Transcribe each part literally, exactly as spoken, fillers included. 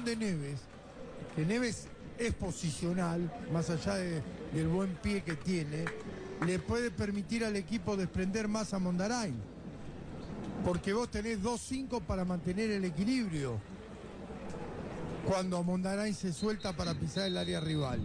inclusión de Neves, que Neves es posicional, más allá de, del buen pie que tiene, le puede permitir al equipo desprender más a Mondarain. Porque vos tenés dos cinco para mantener el equilibrio cuando Mondarain se suelta para pisar el área rival.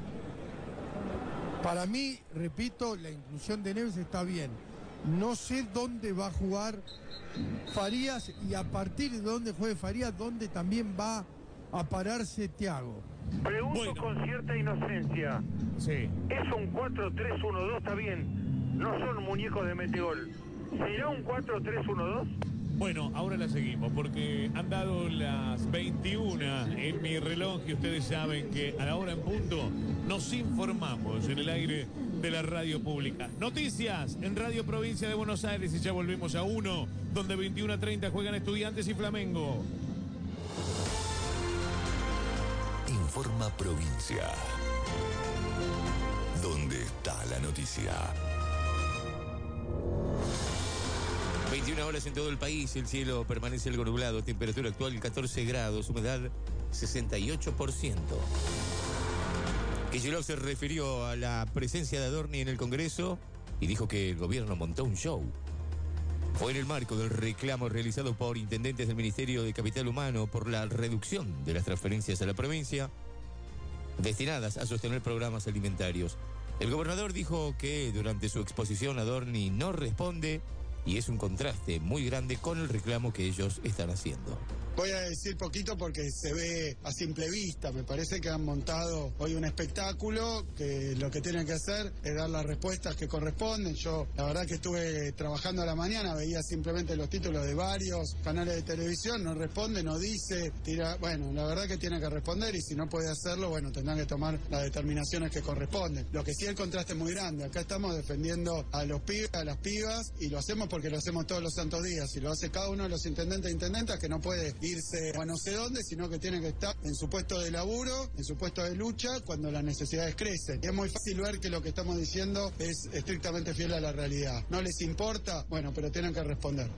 Para mí, repito, la inclusión de Neves está bien. No sé dónde va a jugar Farías y a partir de dónde juegue Farías, dónde también va a pararse Thiago. Pregunto bueno. Con cierta inocencia. Sí. ¿Es un cuatro tres uno dos? Está bien. No son muñecos de metegol. ¿Será un cuatro tres uno dos? Bueno, ahora la seguimos porque han dado las veintiuna en mi reloj y ustedes saben que a la hora en punto nos informamos en el aire de la radio pública. Noticias en Radio Provincia de Buenos Aires y ya volvemos a uno, donde veintiuno a treinta juegan Estudiantes y Flamengo. Informa Provincia. ¿Dónde está la noticia? veintiuna horas en todo el país, el cielo permanece algo nublado, temperatura actual catorce grados, humedad sesenta y ocho por ciento. Kicillof se refirió a la presencia de Adorni en el Congreso y dijo que el gobierno montó un show. Fue en el marco del reclamo realizado por intendentes del Ministerio de Capital Humano por la reducción de las transferencias a la provincia destinadas a sostener programas alimentarios. El gobernador dijo que durante su exposición Adorni no responde y es un contraste muy grande con el reclamo que ellos están haciendo. Voy a decir poquito porque se ve a simple vista. Me parece que han montado hoy un espectáculo que lo que tienen que hacer es dar las respuestas que corresponden. Yo, la verdad que estuve trabajando a la mañana, veía simplemente los títulos de varios canales de televisión, no responde, no dice, tira. Bueno, la verdad que tiene que responder y si no puede hacerlo, bueno, tendrán que tomar las determinaciones que corresponden. Lo que sí, el contraste es muy grande. Acá estamos defendiendo a los pibes, a las pibas, y lo hacemos porque lo hacemos todos los santos días. Y lo hace cada uno de los intendentes e intendentas que no puede irse a no sé dónde, sino que tiene que estar en su puesto de laburo, en su puesto de lucha, cuando las necesidades crecen. Y es muy fácil ver que lo que estamos diciendo es estrictamente fiel a la realidad. ¿No les importa? Bueno, pero tienen que responder.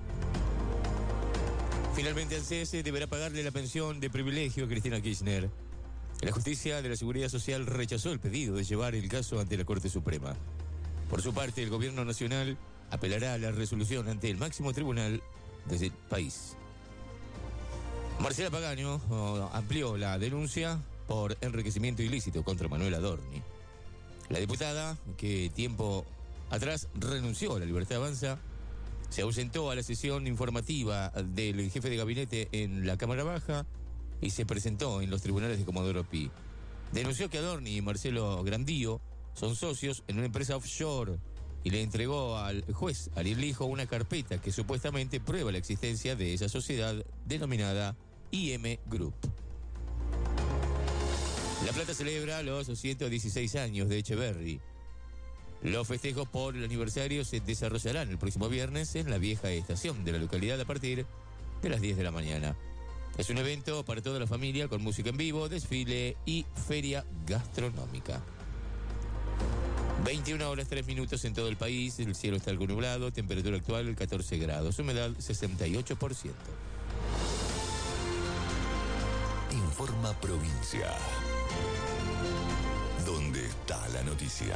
Finalmente, el C S deberá pagarle la pensión de privilegio a Cristina Kirchner. La Justicia de la Seguridad Social rechazó el pedido de llevar el caso ante la Corte Suprema. Por su parte, el Gobierno Nacional apelará a la resolución ante el máximo tribunal del país. Marcela Pagano oh, amplió la denuncia por enriquecimiento ilícito contra Manuel Adorni. La diputada, que tiempo atrás renunció a la Libertad Avanza, se ausentó a la sesión informativa del jefe de gabinete en la Cámara Baja y se presentó en los tribunales de Comodoro Pi. Denunció que Adorni y Marcelo Grandío son socios en una empresa offshore y le entregó al juez Ariel Lijo una carpeta que supuestamente prueba la existencia de esa sociedad denominada I M Group. La Plata celebra los ciento dieciséis años de Echeverry. Los festejos por el aniversario se desarrollarán el próximo viernes en la vieja estación de la localidad a partir de las diez de la mañana. Es un evento para toda la familia con música en vivo, desfile y feria gastronómica. veintiuna horas tres minutos en todo el país, el cielo está algo nublado, temperatura actual catorce grados, humedad sesenta y ocho por ciento. Informa Provincia. ¿Dónde está la noticia?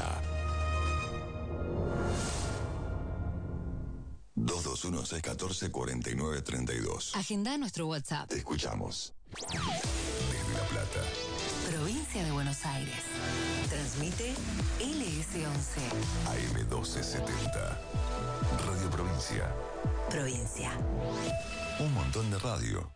dos dos uno seis uno cuatro cuatro nueve tres dos. Agenda nuestro WhatsApp. Te escuchamos. Desde La Plata. Provincia de Buenos Aires. Transmite L S once. A M doce setenta. Radio Provincia. Provincia. Un montón de radio.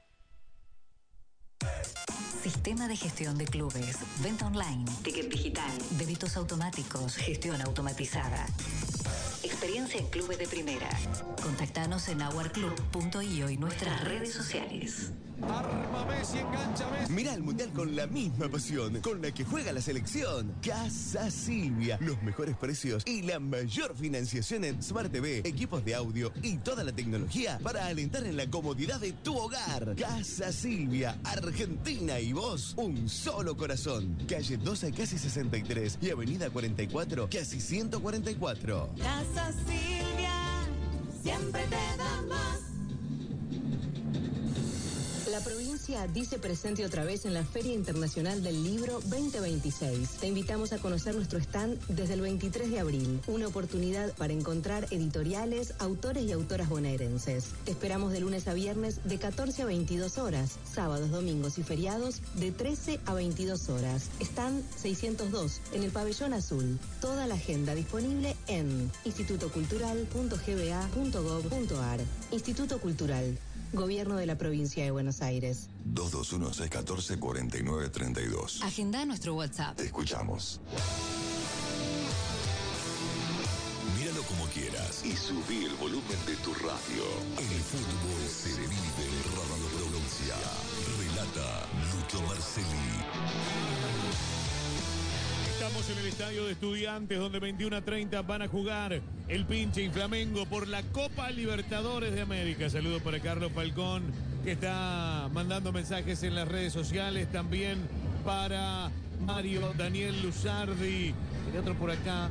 Sistema de gestión de clubes, venta online, ticket digital, débitos automáticos, gestión automatizada. Experiencia en clubes de primera. Contactanos en our club punto i o y nuestras redes sociales. Arma Messi, engancha Messi. Mirá el Mundial con la misma pasión con la que juega la selección. Casa Silvia. Los mejores precios y la mayor financiación en Smart T V, equipos de audio y toda la tecnología para alentar en la comodidad de tu hogar. Casa Silvia, Argentina y vos, un solo corazón. Calle doce, casi sesenta y tres y Avenida cuarenta y cuatro, casi ciento cuarenta y cuatro. Casa Silvia, siempre te da más. La provincia provincia dice presente otra vez en la Feria Internacional del Libro veinte veintiséis. Te invitamos a conocer nuestro stand desde el veintitrés de abril. Una oportunidad para encontrar editoriales, autores y autoras bonaerenses. Te esperamos de lunes a viernes de catorce a veintidós horas, sábados, domingos y feriados de trece a veintidós horas. Stand seiscientos dos en el Pabellón Azul. Toda la agenda disponible en instituto cultural punto g b a punto gov punto a r. Instituto Cultural, Gobierno de la Provincia de Buenos Aires. dos dos uno, seis uno cuatro, cuatro nueve tres dos. Agenda nuestro WhatsApp. Te escuchamos. Míralo como quieras y subí el volumen de tu radio. El fútbol se vive en Radio Provincia. Relata Lucho Marcelli. Estamos en el estadio de Estudiantes, donde veintiuno a treinta van a jugar el Pinche y Flamengo por la Copa Libertadores de América. Saludos para Carlos Falcón, que está mandando mensajes en las redes sociales. También para Mario Daniel Luzardi. El otro por acá.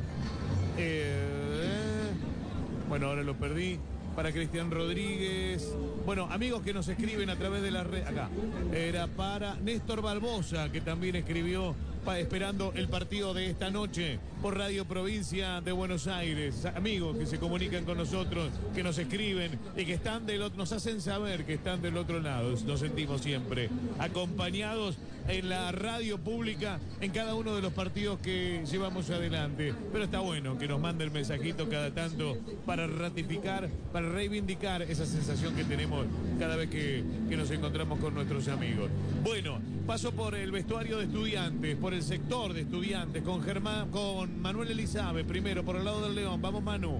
Eh, bueno, ahora lo perdí. Para Cristian Rodríguez. Bueno, amigos que nos escriben a través de la red. Acá. Era para Néstor Barbosa, que también escribió pa, esperando el partido de esta noche por Radio Provincia de Buenos Aires. Amigos que se comunican con nosotros, que nos escriben y que están del otro, nos hacen saber que están del otro lado. Nos sentimos siempre acompañados en la radio pública en cada uno de los partidos que llevamos adelante. Pero está bueno que nos mande el mensajito cada tanto para ratificar, para reivindicar esa sensación que tenemos cada vez que, que nos encontramos con nuestros amigos. Bueno, paso por el vestuario de Estudiantes, por el sector de Estudiantes, con Germán, con Manuel Elizabeth, primero por el lado del León. Vamos, Manu.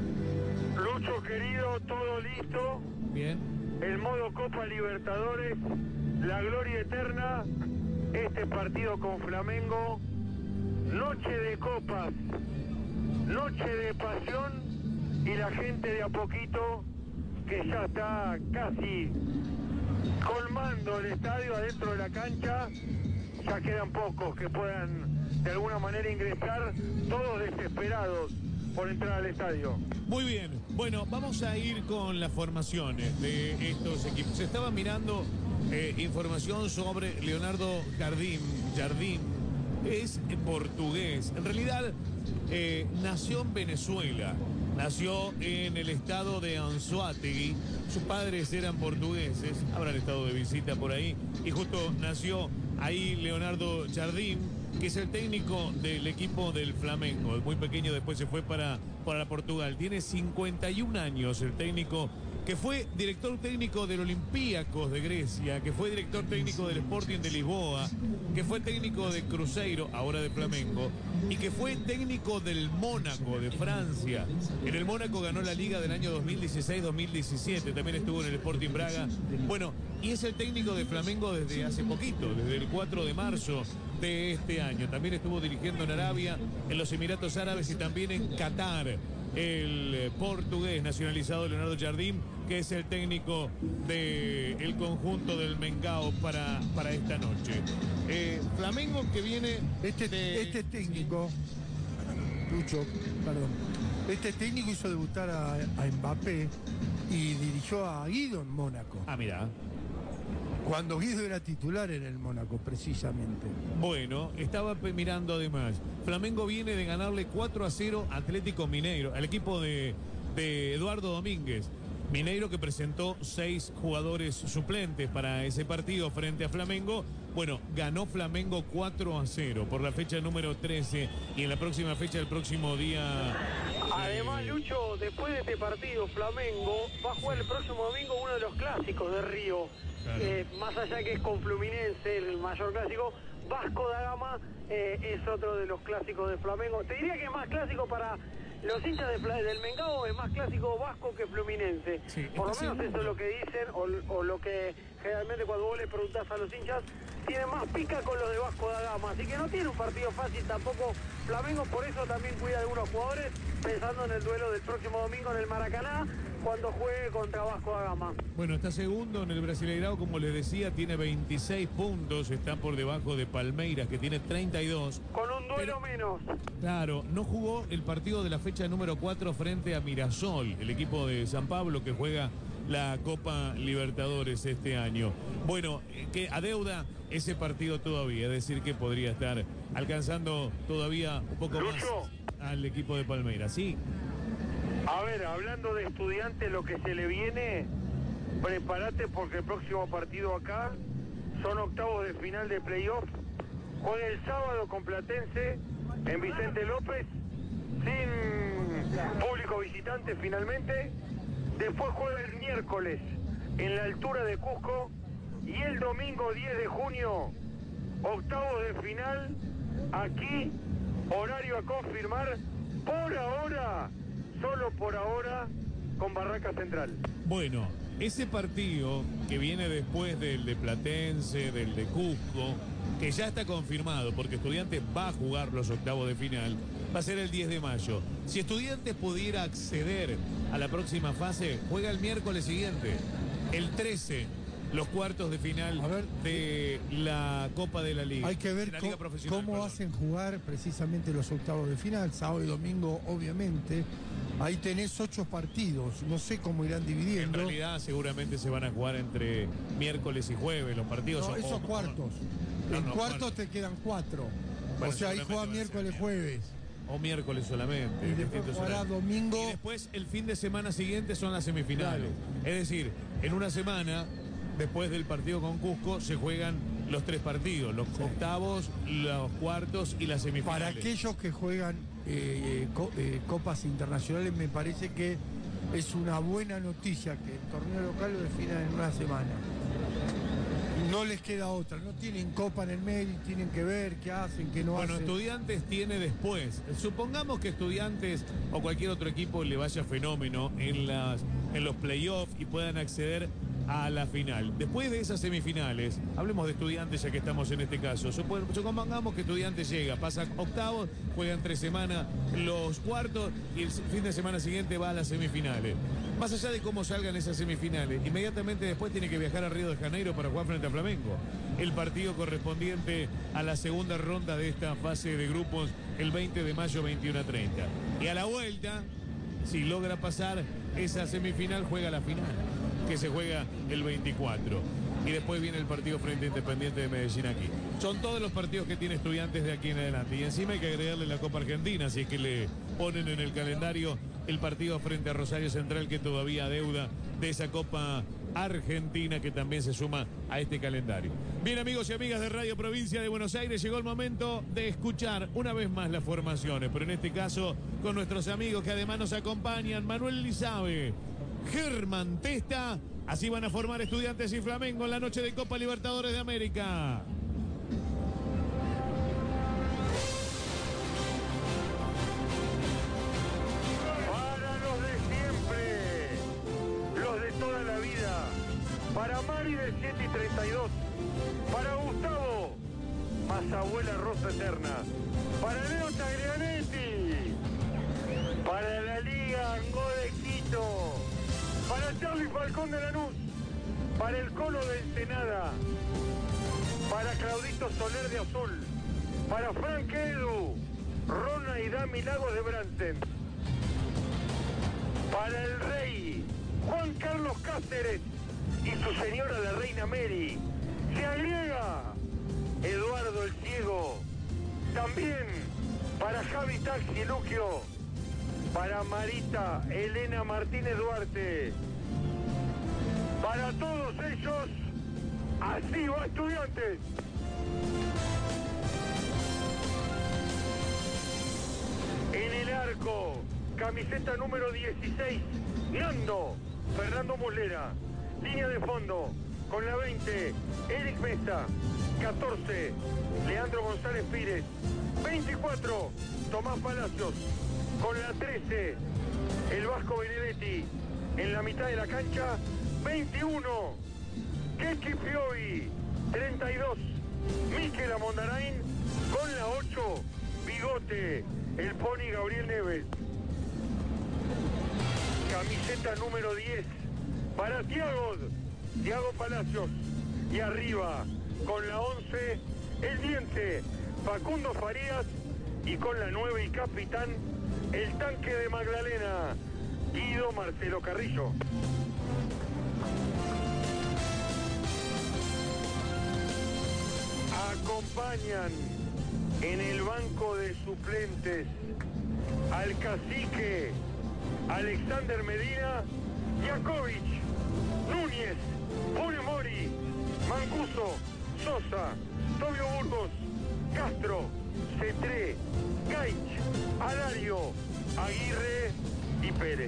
Lucho querido, todo listo. Bien. El modo Copa Libertadores, la gloria eterna, este partido con Flamengo, noche de copas, noche de pasión y la gente de a poquito que ya está casi colmando el estadio adentro de la cancha. Ya quedan pocos que puedan de alguna manera ingresar, todos desesperados por entrar al estadio. Muy bien, bueno, vamos a ir con las formaciones de estos equipos. Se estaba mirando eh, información sobre Leonardo Jardín, Jardín, es portugués. En realidad eh, nació en Venezuela, nació en el estado de Anzoátegui. Sus padres eran portugueses, habrán estado de visita por ahí, y justo nació ahí Leonardo Jardín, que es el técnico del equipo del Flamengo. Muy pequeño, después se fue para, para Portugal. Tiene cincuenta y un años el técnico, que fue director técnico del Olympiacos de Grecia, que fue director técnico del Sporting de Lisboa, que fue técnico de Cruzeiro, ahora de Flamengo, y que fue técnico del Mónaco de Francia. En el Mónaco ganó la Liga del año dos mil dieciséis dos mil diecisiete, también estuvo en el Sporting Braga. Bueno, y es el técnico de Flamengo desde hace poquito, desde el cuatro de marzo de este año. También estuvo dirigiendo en Arabia, en los Emiratos Árabes y también en Qatar. El portugués nacionalizado Leonardo Jardín, que es el técnico del conjunto del Mengao para, para esta noche. Eh, Flamengo que viene este, de... este técnico, Lucho, perdón, este técnico hizo debutar a, a Mbappé y dirigió a Guido en Mónaco. Ah, mira. Cuando Guido era titular en el Mónaco, precisamente. Bueno, estaba mirando además. Flamengo viene de ganarle cuatro a cero a Atlético Mineiro, al equipo de, de Eduardo Domínguez. Mineiro que presentó seis jugadores suplentes para ese partido frente a Flamengo. Bueno, ganó Flamengo cuatro a cero por la fecha número trece y en la próxima fecha, el próximo día... Además, Lucho, después de este partido, Flamengo va a jugar el próximo domingo uno de los clásicos de Río. Claro. Eh, más allá que es con Fluminense, el mayor clásico, Vasco da Gama eh, es otro de los clásicos de Flamengo. Te diría que es más clásico para los hinchas de, del Mengao, es más clásico Vasco que Fluminense. Sí, por lo menos eso es lo que dicen, o, o lo que generalmente cuando vos le preguntás a los hinchas, tiene más pica con los de Vasco da Gama. Así que no tiene un partido fácil tampoco Flamengo, por eso también cuida de algunos jugadores, pensando en el duelo del próximo domingo en el Maracaná, cuando juegue contra Vasco da Gama. Bueno, está segundo en el Brasileirao, como les decía, tiene veintiséis puntos, está por debajo de Palmeiras, que tiene treinta y dos. Con un duelo Pero, menos. Claro, no jugó el partido de la fecha número cuatro frente a Mirasol, el equipo de San Pablo que juega la Copa Libertadores este año. Bueno, que adeuda ese partido todavía, es decir, que podría estar alcanzando todavía un poco Lucho. más al equipo de Palmeiras. Sí. A ver, hablando de Estudiantes, lo que se le viene, prepárate porque el próximo partido acá son octavos de final de playoff. Juega el sábado con Platense en Vicente López, sin público visitante finalmente. Después juega el miércoles en la altura de Cusco y el domingo diez de junio, octavos de final, aquí, horario a confirmar, por ahora, solo por ahora, con Barraca Central. Bueno, ese partido que viene después del de Platense, del de Cusco, que ya está confirmado porque Estudiantes va a jugar los octavos de final, va a ser el diez de mayo. Si Estudiantes pudiera acceder a la próxima fase, juega el miércoles siguiente, el trece, los cuartos de final A ver, de la Copa de la Liga. Hay que ver de la Liga co- Profesional, cómo perdón. hacen jugar precisamente los octavos de final, sábado y domingo, obviamente. Ahí tenés ocho partidos, no sé cómo irán En dividiendo. realidad seguramente se van a jugar entre miércoles y jueves los partidos. No, o- esos o- cuartos. No, en no, cuartos cuartos. te quedan cuatro. Bueno, o sea, ahí seguramente juega van a ser miércoles, jueves. O miércoles solamente. Y después distintos jugará horarios. domingo. Y después el fin de semana siguiente son las semifinales. Es decir, en una semana, después del partido con Cusco, se juegan los tres partidos, los octavos, los cuartos y las Para semifinales. aquellos que juegan eh, co- eh, copas internacionales, me parece que es una buena noticia que el torneo local lo definan en una semana. No les queda otra, no tienen copa en el medio, tienen que ver qué hacen, qué no Bueno, hacen. Estudiantes tiene después. Supongamos que Estudiantes o cualquier otro equipo le vaya fenómeno en, las, en los playoffs y puedan acceder a la final. Después de esas semifinales, hablemos de Estudiantes ya que estamos en este caso. Supo- Supongamos que Estudiantes llega, pasa octavos, juegan tres semanas los cuartos y el fin de semana siguiente va a las semifinales. Más allá de cómo salgan esas semifinales, inmediatamente después tiene que viajar a Río de Janeiro para jugar frente a Flamengo. El partido correspondiente a la segunda ronda de esta fase de grupos el veinte de mayo, veintiuno a treinta. Y a la vuelta, si logra pasar esa semifinal, juega la final, que se juega el veinticuatro. Y después viene el partido frente a Independiente de Medellín aquí. Son todos los partidos que tiene Estudiantes de aquí en adelante. Y encima hay que agregarle la Copa Argentina, si es que le ponen en el calendario el partido frente a Rosario Central, que todavía adeuda de esa Copa Argentina, que también se suma a este calendario. Bien, amigos y amigas de Radio Provincia de Buenos Aires, llegó el momento de escuchar una vez más las formaciones, pero en este caso con nuestros amigos que además nos acompañan, Manuel Lizabe, Germán Testa. Así van a formar Estudiantes y Flamengo en la noche de Copa Libertadores de América. Para los de siempre, los de toda la vida, para Mari de siete y treinta y dos, para Gustavo, más abuela Rosa Eterna, para Leo Taglianetti, para la Liga Angó de Quito, para Charlie Falcón de Lanús, para el Colo de Ensenada, para Claudito Soler de Azul, para Frank Edu, Rona y Dami Lagos de Bransen, para el Rey, Juan Carlos Cáceres y su señora la Reina Mary. Se agrega Eduardo el Ciego, también para Javi Taxi Luquio, para Marita Elena Martínez Duarte, para todos ellos, así va Estudiantes. En el arco, camiseta número dieciséis, Nando, Fernando Muslera. Línea de fondo, con la veinte, Eric Mesa. catorce, Leandro González Pires. veinticuatro, Tomás Palacios. Con la trece, el Vasco Benedetti. En la mitad de la cancha, veintiuno, Keki Piovi. treinta y dos, Miquel Amondarain. Con la ocho, Bigote, el Pony Gabriel Neves. Camiseta número diez para Tiago, Tiago Palacios. Y arriba, con la once, el Diente, Facundo Farías. Y con la nueve y capitán, el Tanque de Magdalena, Guido Marcelo Carrillo. acompañan en el banco de suplentes al cacique Alexander Medina, Jakovic, Núñez, Funes Mori, Mancuso, Sosa, Tobio Burgos, Castro, Cetré, Caich, Alario, Aguirre y Pérez.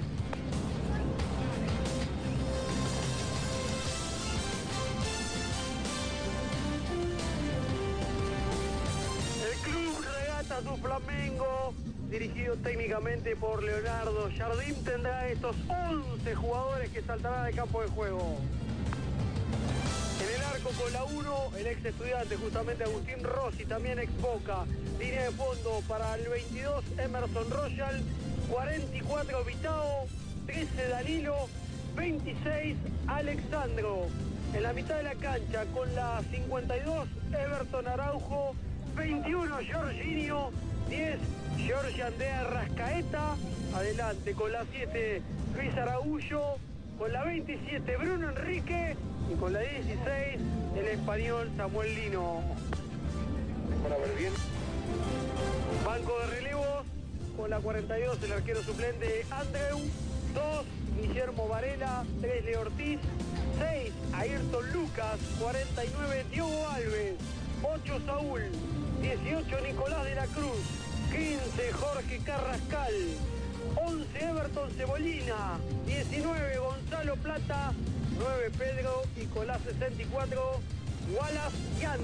El Club Regatas du Flamengo, dirigido técnicamente por Leonardo Jardín, tendrá estos once jugadores que saltarán al campo de juego. En el arco con la uno, el ex estudiante justamente Agustín Rossi, también ex Boca. Línea de fondo para el veintidós, Emerson Royal, cuarenta y cuatro Vitao, trece Danilo, veintiséis Alexandro. En la mitad de la cancha con la cincuenta y dos, Everton Araujo, veintiuno Jorginho, diez Georgian de Arrascaeta. Adelante con la siete, Luis Araújo, con la veintisiete, Bruno Enrique, y con la dieciséis, el español Samuel Lino. Para ver bien. Banco de relevos, con la cuarenta y dos, el arquero suplente Andreu, dos Guillermo Varela, tres Leo Ortiz, seis Ayrton Lucas, cuarenta y nueve Diogo Alves, ocho Saúl, dieciocho Nicolás de la Cruz, quince Jorge Carrascal, once Everton Cebollina, diecinueve Gonzalo Plata, nueve Pedro y con la sesenta y cuatro Wallace Yan.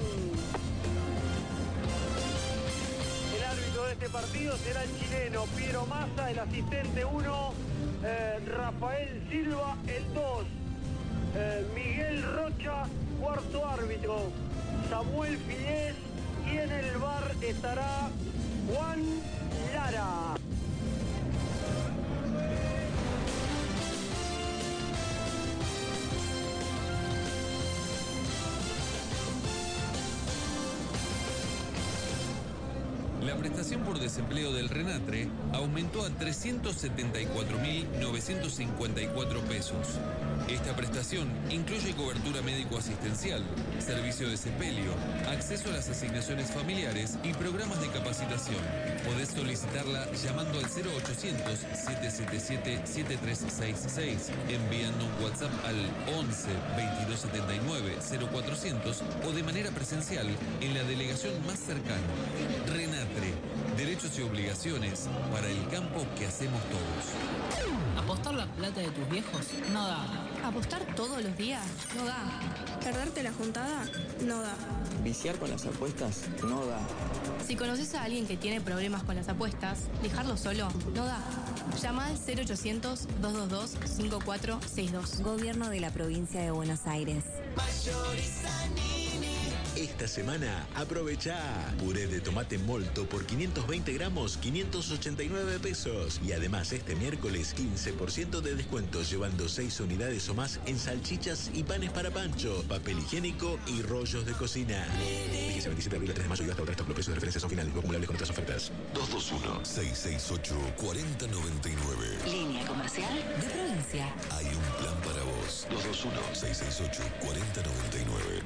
El árbitro de este partido será el chileno Piero Massa, el asistente uno, eh, Rafael Silva, el dos, eh, Miguel Rocha, cuarto árbitro, Samuel Fillés, y en el V A R estará Juan Lara. La prestación por desempleo del RENATRE aumentó a trescientos setenta y cuatro mil novecientos cincuenta y cuatro pesos. Esta prestación incluye cobertura médico-asistencial, servicio de sepelio, acceso a las asignaciones familiares y programas de capacitación. Podés solicitarla llamando al cero ochocientos, siete siete siete, siete tres seis seis, enviando un WhatsApp al once, veintidós setenta y nueve, cero cuatrocientos o de manera presencial en la delegación más cercana. RENATRE, derechos y obligaciones para el campo que hacemos todos. ¿Apostar la plata de tus viejos? No da. ¿Apostar todos los días? No da. ¿Perderte la juntada? No da. ¿Viciar con las apuestas? No da. Si conoces a alguien que tiene problemas con las apuestas, dejarlo solo no da. Llama al cero ochocientos, dos dos dos, cinco cuatro seis dos. Gobierno de la Provincia de Buenos Aires. Esta semana aprovecha puré de tomate molto por quinientos veinte gramos, quinientos ochenta y nueve pesos. Y además este miércoles quince por ciento de descuento llevando seis unidades o más en salchichas y panes para pancho, papel higiénico y rollos de cocina. Fíjese veintisiete de abril a tres de mayo y hasta otra stock. Los precios de referencia son finales, no acumulables con otras ofertas. dos dos uno, seis seis ocho, cuatro cero nueve nueve. Línea comercial de provincia. Hay un plan para vos. dos dos uno, seis seis ocho, cuatro cero nueve nueve.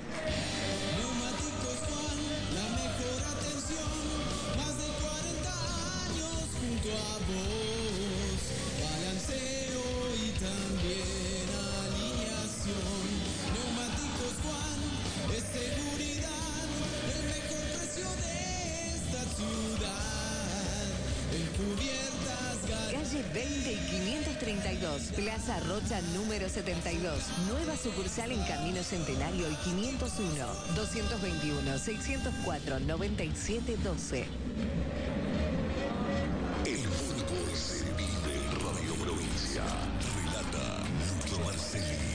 A vos, balanceo y también alineación. Neumáticos Juan, es seguridad, el mejor precio de esta ciudad. En cubiertas gas. Calle veinte y quinientos treinta y dos, Plaza Rocha número setenta y dos. Nueva sucursal en Camino Centenario y quinientos uno, doscientos veintiuno, seiscientos cuatro, noventa y siete doce. El fútbol se vive en Radio Provincia. Relata Lucho Marcelli.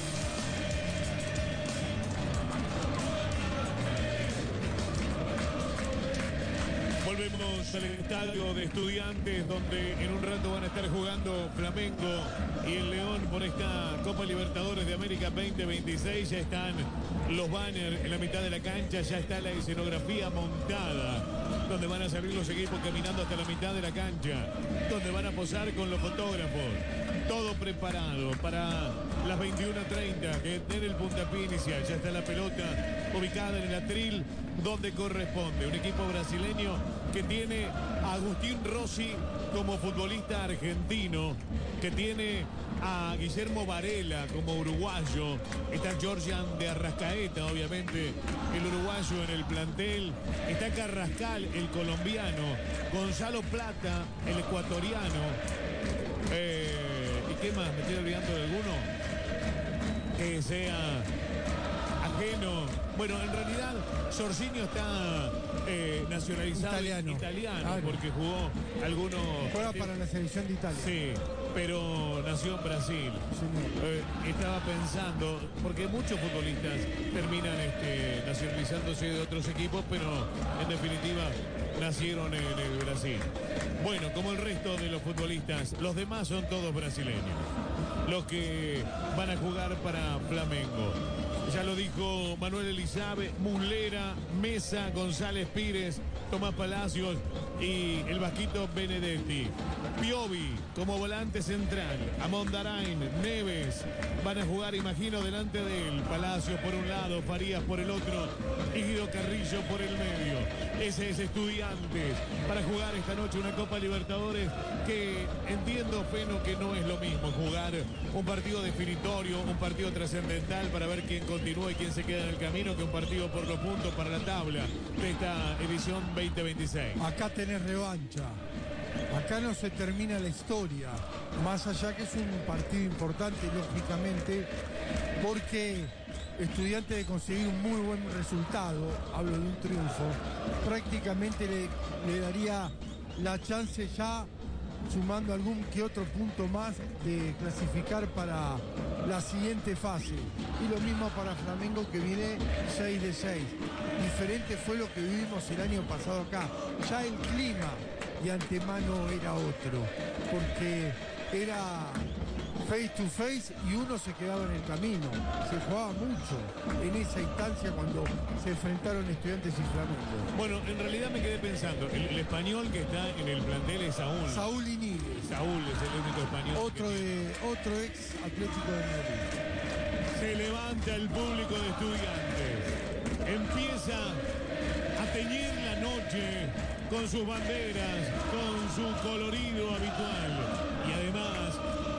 Volvemos al estadio de Estudiantes, donde en un rato van a estar jugando Flamengo y el León por esta Copa Libertadores de América veinte veintiséis. Ya están los banners en la mitad de la cancha, ya está la escenografía montada, donde van a salir los equipos caminando hasta la mitad de la cancha, donde van a posar con los fotógrafos. Todo preparado para las veintiuna treinta, que en el puntapié inicial ya está la pelota ubicada en el atril donde corresponde. Un equipo brasileño que tiene a Agustín Rossi como futbolista argentino, que tiene a Guillermo Varela como uruguayo, está Georgian de Arrascaeta, obviamente el uruguayo en el plantel, está Carrascal, el colombiano, Gonzalo Plata, el ecuatoriano, eh, ¿y qué más? ¿Me estoy olvidando de alguno? Que sea ajeno. Bueno, en realidad Jorginho está eh, nacionalizado italiano, italiano claro, porque jugó algunos... Juega para la selección de Italia. Sí, pero nació en Brasil. Eh, estaba pensando, porque muchos futbolistas terminan este, nacionalizándose de otros equipos, pero en definitiva nacieron en el Brasil. Bueno, como el resto de los futbolistas, los demás son todos brasileños, los que van a jugar para Flamengo. Ya lo dijo Manuel Elizabeth, Muslera, Mesa, González Pires, Tomás Palacios y el vasquito Benedetti. Piovi como volante central, Amondarain, Neves van a jugar, imagino, delante de él. Palacios por un lado, Farías por el otro y Guido Carrillo por el medio. Ese es Estudiantes para jugar esta noche una Copa Libertadores que entiendo, Feno, que no es lo mismo jugar un partido definitorio, un partido trascendental para ver quién continúa y quién se queda en el camino, que un partido por los puntos para la tabla de esta edición veinte veintiséis. Acá tenés revancha. Acá no se termina la historia, más allá que es un partido importante, lógicamente, porque Estudiantes de conseguir un muy buen resultado, hablo de un triunfo, prácticamente le, le daría la chance ya, sumando algún que otro punto más, de clasificar para la siguiente fase. Y lo mismo para Flamengo, que viene seis de seis. Diferente fue lo que vivimos el año pasado acá. Ya el clima de antemano era otro, porque era face to face y uno se quedaba en el camino. Se jugaba mucho en esa instancia cuando se enfrentaron Estudiantes y Flamengo. Bueno, en realidad me quedé pensando, el, el español que está en el plantel es Saúl. Saúl Iníguez. Saúl es el único español. Otro, de, otro ex Atlético de Madrid. Se levanta el público de Estudiantes. Empieza a teñir la noche con sus banderas, con su colorido habitual. Y además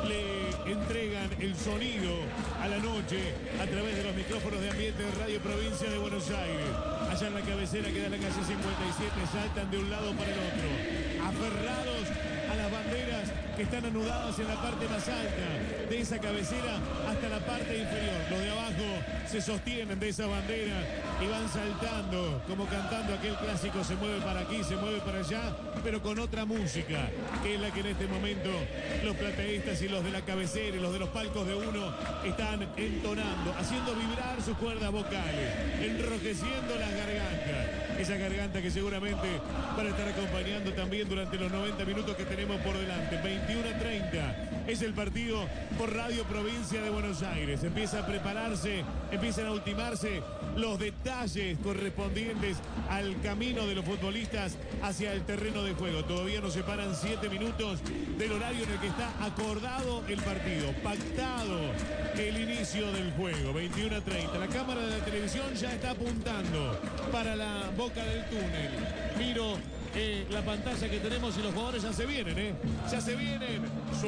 le entregan el sonido a la noche a través de los micrófonos de ambiente de Radio Provincia de Buenos Aires. Allá en la cabecera queda la calle cincuenta y siete, saltan de un lado para el otro, aferrados a las banderas que están anudadas en la parte más alta de esa cabecera hasta la parte inferior. Los de abajo se sostienen de esa bandera y van saltando, como cantando aquel clásico: se mueve para aquí, se mueve para allá, pero con otra música, que es la que en este momento los plateístas y los de la cabecera y los de los palcos de uno están entonando, haciendo vibrar sus cuerdas vocales, enrojeciendo las gargantas. Esa garganta que seguramente van a estar acompañando también durante los noventa minutos que tenemos por delante. veintiuno a treinta es el partido por Radio Provincia de Buenos Aires. Empieza a prepararse, empiezan a ultimarse los detalles correspondientes al camino de los futbolistas hacia el terreno de juego. Todavía nos separan siete minutos del horario en el que está acordado el partido, pactado el inicio del juego. veintiuno a treinta. La cámara de la televisión ya está apuntando para la boca del túnel. Miro eh, la pantalla que tenemos y los jugadores ya se vienen, ¿eh? Ya se vienen.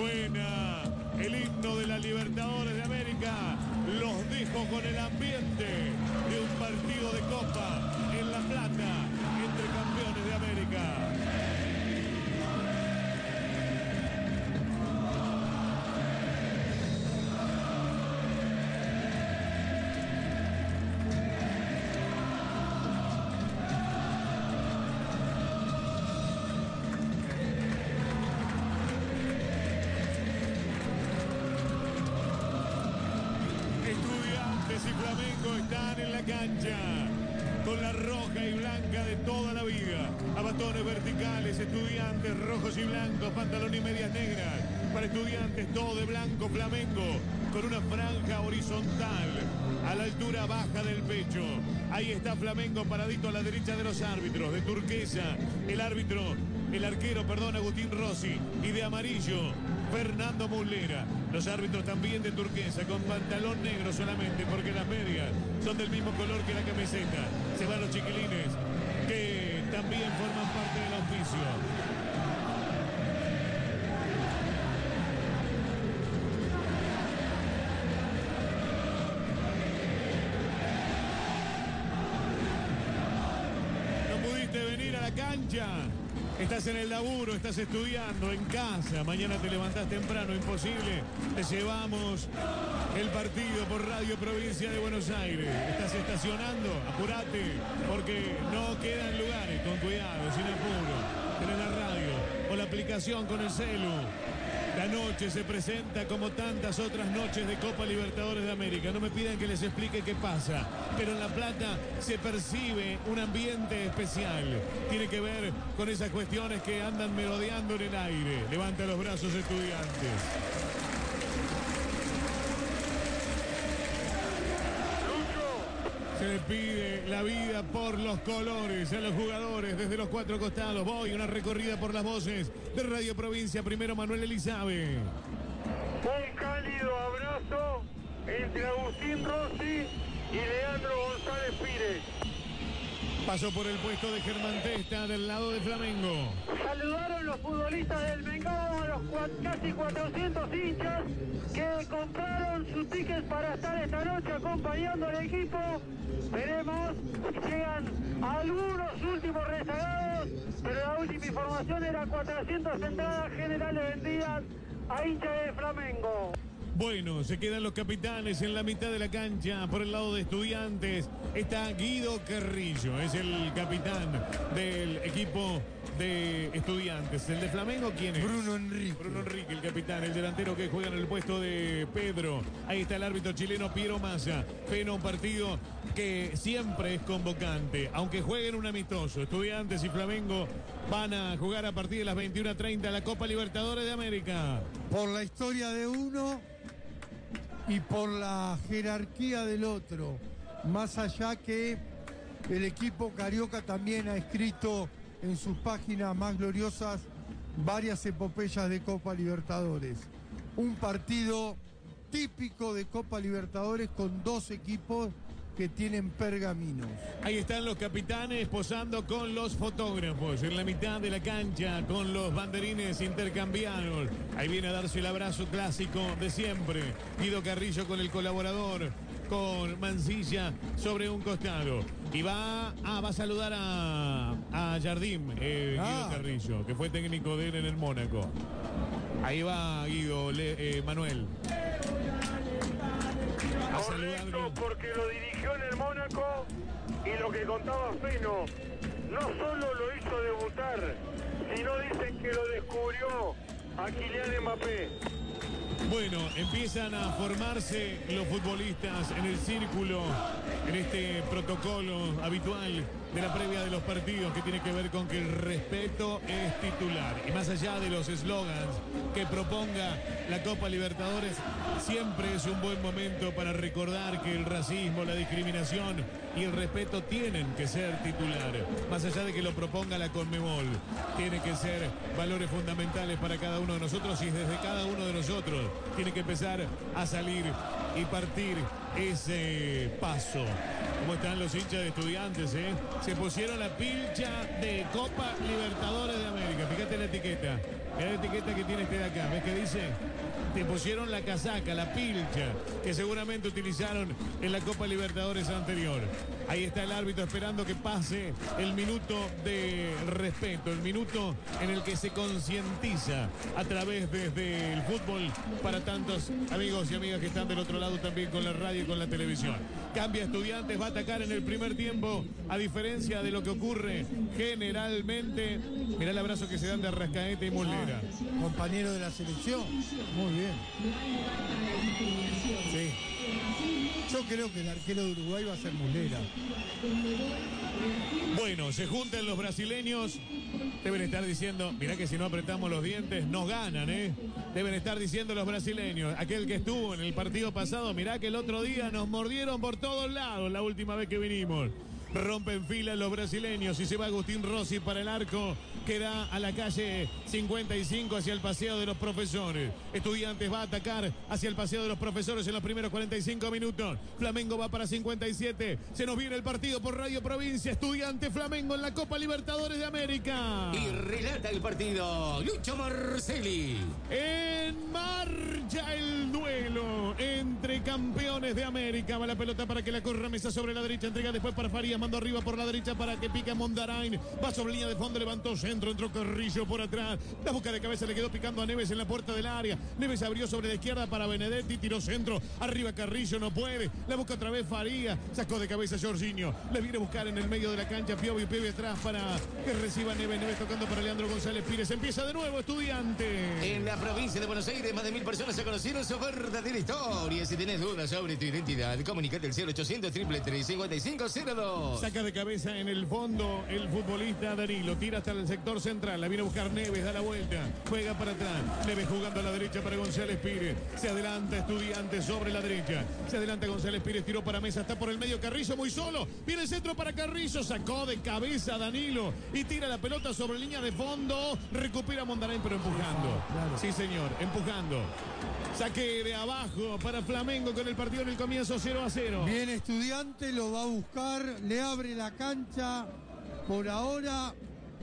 Suena el himno de la Libertadores de América. Los dejo con el ambiente de un partido de Copa en La Plata entre campeones de América. Y Flamengo están en la cancha con la roja y blanca de toda la vida. A bastones verticales, Estudiantes rojos y blancos, pantalón y medias negras. Para Estudiantes todo de blanco, Flamengo con una franja horizontal a la altura baja del pecho. Ahí está Flamengo paradito a la derecha de los árbitros, de turquesa el árbitro, el arquero, perdón, Agustín Rossi, y de amarillo Fernando Muslera. Los árbitros también de turquesa, con pantalón negro solamente, porque las medias son del mismo color que la camiseta. Se van los chiquilines, que también forman parte del auspicio. Venir a la cancha, estás en el laburo, estás estudiando en casa, mañana te levantás temprano, imposible, te llevamos el partido por Radio Provincia de Buenos Aires. Estás estacionando, apurate, porque no quedan lugares, con cuidado, sin apuro. Tenés la radio o la aplicación con el celu. La noche se presenta como tantas otras noches de Copa Libertadores de América. No me pidan que les explique qué pasa, pero en La Plata se percibe un ambiente especial. Tiene que ver con esas cuestiones que andan merodeando en el aire. Levanta los brazos, Estudiantes. Se le pide la vida por los colores a los jugadores desde los cuatro costados. Voy, una recorrida por las voces de Radio Provincia. Primero Manuel Elizabeth. Un cálido abrazo entre Agustín Rossi y Leandro González Pires. Pasó por el puesto de Germán Testa del lado de Flamengo. Saludaron los futbolistas del Mengao a los cua- casi cuatrocientos hinchas que compraron sus tickets para estar esta noche acompañando al equipo. Veremos si llegan algunos últimos rezagados, pero la última información era cuatrocientas entradas generales vendidas a hinchas de Flamengo. Bueno, se quedan los capitanes en la mitad de la cancha. Por el lado de Estudiantes está Guido Carrillo, es el capitán del equipo de Estudiantes. El de Flamengo, ¿quién es? Bruno Enrique. Bruno Enrique, el capitán, el delantero que juega en el puesto de Pedro. Ahí está el árbitro chileno Piero Massa. Pena un partido que siempre es convocante, aunque jueguen un amistoso. Estudiantes y Flamengo van a jugar a partir de las veintiuna treinta la Copa Libertadores de América. Por la historia de uno y por la jerarquía del otro, más allá que el equipo carioca también ha escrito en sus páginas más gloriosas varias epopeyas de Copa Libertadores. Un partido típico de Copa Libertadores con dos equipos que tienen pergaminos. Ahí están los capitanes posando con los fotógrafos en la mitad de la cancha con los banderines intercambiados. Ahí viene a darse el abrazo clásico de siempre. Guido Carrillo con el colaborador, con Mancilla sobre un costado. Y va, ah, va a saludar a, a Jardim, eh, Ah. Guido Carrillo, que fue técnico de él en el Mónaco. Ahí va Guido, le- eh, Manuel. A Correcto, porque lo dirigió en el Mónaco y lo que contaba Feno, no solo lo hizo debutar, sino dicen que lo descubrió a Kylian Mbappé. Bueno, empiezan a formarse los futbolistas en el círculo, en este protocolo habitual de la previa de los partidos que tiene que ver con que el respeto es titular. Y más allá de los eslogans que proponga la Copa Libertadores, siempre es un buen momento para recordar que el racismo, la discriminación y el respeto tienen que ser titular. Más allá de que lo proponga la Conmebol, tiene que ser valores fundamentales para cada uno de nosotros y desde cada uno de nosotros tiene que empezar a salir y partir ese paso. ¿Cómo están los hinchas de Estudiantes, eh? Se pusieron la pilcha de Copa Libertadores de América. Fíjate la etiqueta. Mirá la etiqueta que tiene este de acá. ¿Ves qué dice? Te pusieron la casaca, la pilcha, que seguramente utilizaron en la Copa Libertadores anterior. Ahí está el árbitro esperando que pase el minuto de respeto, el minuto en el que se concientiza a través desde el fútbol para tantos amigos y amigas que están del otro lado también con la radio y con la televisión. Cambia Estudiantes, va a atacar en el primer tiempo, a diferencia de lo que ocurre generalmente. Mirá el abrazo que se dan de Arrascaeta y Muslera. Ah, compañero de la selección. Muy bien. Sí. Yo creo que el arquero de Uruguay va a ser Muslera. Bueno, se juntan los brasileños. Deben estar diciendo, mirá que si no apretamos los dientes, nos ganan, ¿eh? Deben estar diciendo los brasileños. Aquel que estuvo en el partido pasado, mirá que el otro día nos mordieron por todos lados la última vez que vinimos. Rompen fila los brasileños y se va Agustín Rossi para el arco que da a la calle cincuenta y cinco hacia el Paseo de los Profesores. Estudiantes va a atacar hacia el Paseo de los Profesores en los primeros cuarenta y cinco minutos. Flamengo va para cincuenta y siete. Se nos viene el partido por Radio Provincia. Estudiante Flamengo en la Copa Libertadores de América. Y relata el partido Lucho Marcelli. En marcha el duelo entre campeones de América. Va la pelota para que la corra Mesa sobre la derecha. Entrega después para Farías. Mando arriba por la derecha para que pique Mondarain. Va sobre línea de fondo. Levantó centro. Entró Carrillo por atrás. La boca de cabeza le quedó picando a Neves en la puerta del área. Neves abrió sobre la izquierda para Benedetti. Tiró centro. Arriba Carrillo. No puede. La busca otra vez Farías. Sacó de cabeza Jorginho. Le viene a buscar en el medio de la cancha. Piovi. Piovi atrás para que reciba Neves. Neves tocando para Leandro González Pires. Empieza de nuevo Estudiante. En la provincia de Buenos Aires, más de mil personas se conocieron su verdadera historia. Si tenés dudas sobre tu identidad, comunicate al cero ochocientos, tres tres, cincuenta y cinco cero dos. Saca de cabeza en el fondo el futbolista Danilo. Tira hasta el sector central. La viene a buscar Neves. Da la vuelta. Juega para atrás. Neves jugando a la derecha para González Pires. Se adelanta Estudiante sobre la derecha. Se adelanta González Pires. Tiró para Mesa. Está por el medio Carrillo muy solo. Viene el centro para Carrillo. Sacó de cabeza Danilo. Y tira la pelota sobre línea de fondo. Recupera Mondarain pero empujando. Sí señor. Empujando. Saque de abajo para Flamengo con el partido en el comienzo cero a cero. Bien, Estudiante lo va a buscar, le abre la cancha. Por ahora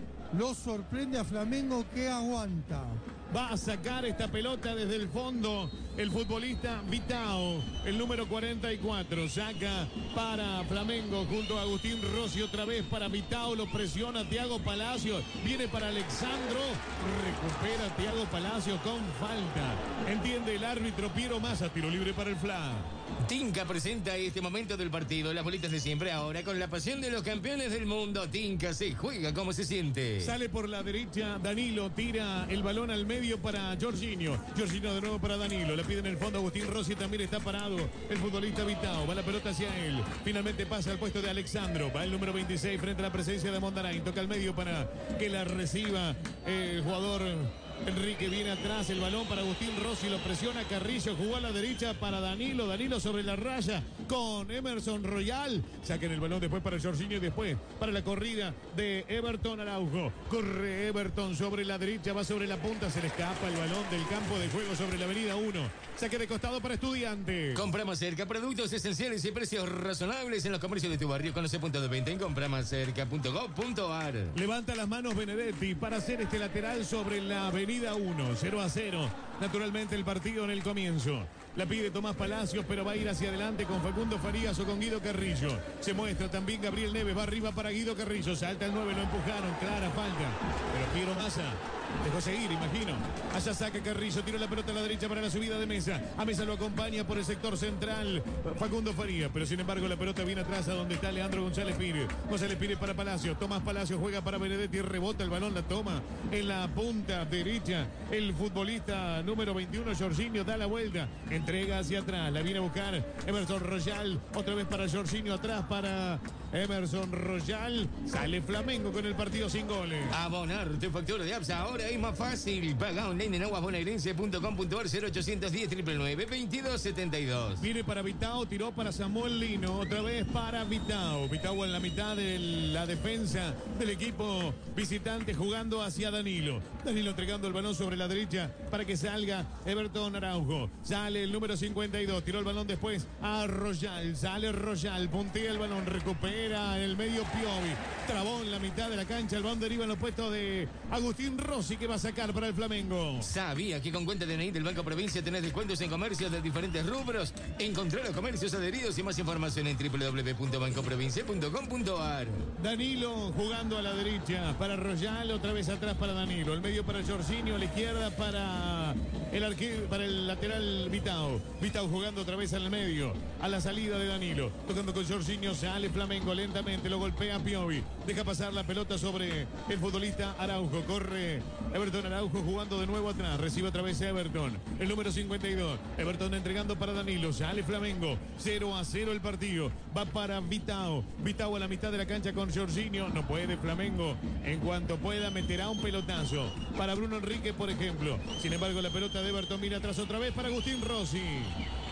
lo sorprende a Flamengo que aguanta. Va a sacar esta pelota desde el fondo el futbolista Vitao, el número cuarenta y cuatro. Saca para Flamengo junto a Agustín Rossi otra vez para Vitao. Lo presiona Thiago Palacios. Viene para Alexandro. Recupera Thiago Palacios con falta. Entiende el árbitro Piero Massa. Tiro libre para el F L A. Tinca presenta este momento del partido. Las bolitas de siempre ahora con la pasión de los campeones del mundo. Tinca se juega como se siente. Sale por la derecha Danilo. Tira el balón al medio para Jorginho. Jorginho de nuevo para Danilo. La pide en el fondo Agustín Rossi. También está parado el futbolista Vitao. Va la pelota hacia él. Finalmente pasa al puesto de Alexandro. Va el número veintiséis frente a la presencia de Mondarain. Toca al medio para que la reciba el jugador Enrique. Viene atrás el balón para Agustín Rossi. Lo presiona Carrillo. Jugó a la derecha para Danilo. Danilo sobre la raya con Emerson Royal. Saquen el balón después para Jorginho y después para la corrida de Everton Araujo. Corre Everton sobre la derecha. Va sobre la punta. Se le escapa el balón del campo de juego sobre la avenida uno. Saque de costado para Estudiante. Compramos cerca. Productos esenciales y precios razonables en los comercios de tu barrio. Conoce punto de venta en compramacerca punto gov punto ar. Levanta las manos Benedetti para hacer este lateral sobre la avenida uno. cero a cero. Naturalmente el partido en el comienzo. La pide Tomás Palacios, pero va a ir hacia adelante con Facundo Farías o con Guido Carrillo. Se muestra también Gabriel Neves. Va arriba para Guido Carrillo. Salta el nueve, lo empujaron. Clara falta. Pero Piero Massa dejó seguir, imagino. Allá saca Carrillo, tira la pelota a la derecha para la subida de Mesa. A Mesa lo acompaña por el sector central Facundo Farías, pero sin embargo la pelota viene atrás a donde está Leandro González Pires. González Pires para Palacios. Tomás Palacios juega para Benedetti, rebota el balón, la toma en la punta derecha. El futbolista número veintiuno, Jorginho, da la vuelta. Entrega hacia atrás, la viene a buscar Emerson Royal. Otra vez para Jorginho, atrás para Emerson Royal. Sale Flamengo con el partido sin goles. Abonar tu factura de apps ahora es más fácil. Paga online en aguas bonaerense punto com punto ar cero ochocientos diez, nueve nueve nueve, veintidós setenta y dos. Viene para Vitao, tiró para Samuel Lino. Otra vez para Vitao. Vitao en la mitad de la defensa del equipo visitante jugando hacia Danilo. Danilo entregando el balón sobre la derecha para que salga Everton Araujo. Sale el número cincuenta y dos. Tiró el balón después a Royal. Sale Royal. Puntea el balón. Recupera en el medio Piovi. Trabó en la mitad de la cancha. El balón deriva en los puestos de Agustín Rossi, que va a sacar para el Flamengo. ¿Sabía que con cuenta D N I del Banco Provincia tenés descuentos en comercios de diferentes rubros? Encontrá los comercios adheridos y más información en doble u doble u doble u punto banco provincia punto com punto ar. Danilo jugando a la derecha para Royal, otra vez atrás para Danilo. El medio para Jorginho, a la izquierda para el arquero, para el lateral Vitao. Vitao jugando otra vez al medio, a la salida de Danilo. Tocando con Jorginho, sale Flamengo lentamente, lo golpea Piovi. Deja pasar la pelota sobre el futbolista Araujo. Corre Everton Araujo jugando de nuevo atrás. Recibe otra vez Everton. El número cincuenta y dos. Everton entregando para Danilo. Sale Flamengo. cero a cero el partido. Va para Vitao. Vitao a la mitad de la cancha con Jorginho. No puede Flamengo. En cuanto pueda meterá un pelotazo para Bruno Enrique, por ejemplo. Sin embargo, la pelota de Everton mira atrás otra vez para Agustín Rossi.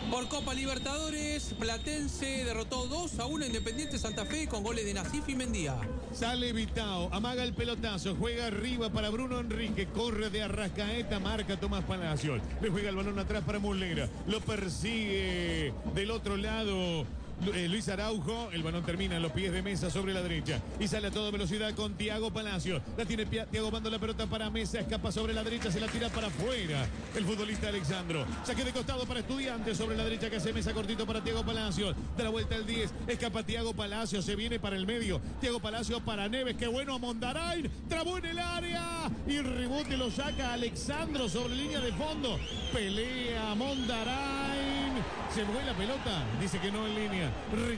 Por Copa Libertadores, Platense derrotó dos a uno a Independiente Santa Fe con goles de Nasif y Mendía. Sale Vitao, amaga el pelotazo, juega arriba para Bruno Enrique, corre de Arrascaeta, marca Tomás Palacios, le juega el balón atrás para Muslera, lo persigue del otro lado Eh, Luis Araujo, el balón termina en los pies de Mesa sobre la derecha y sale a toda velocidad con Thiago Palacios. La tiene Thiago, manda la pelota para Mesa, escapa sobre la derecha, se la tira para afuera el futbolista Alexandro. Saque de costado para Estudiantes sobre la derecha que hace Mesa, cortito para Thiago Palacios. Da la vuelta al diez, escapa Thiago Palacios, se viene para el medio. Thiago Palacios para Neves, qué bueno a Mondarain, trabó en el área y el rebote lo saca Alexandro sobre línea de fondo. Pelea Mondarain, se fue la pelota, dice que no en línea.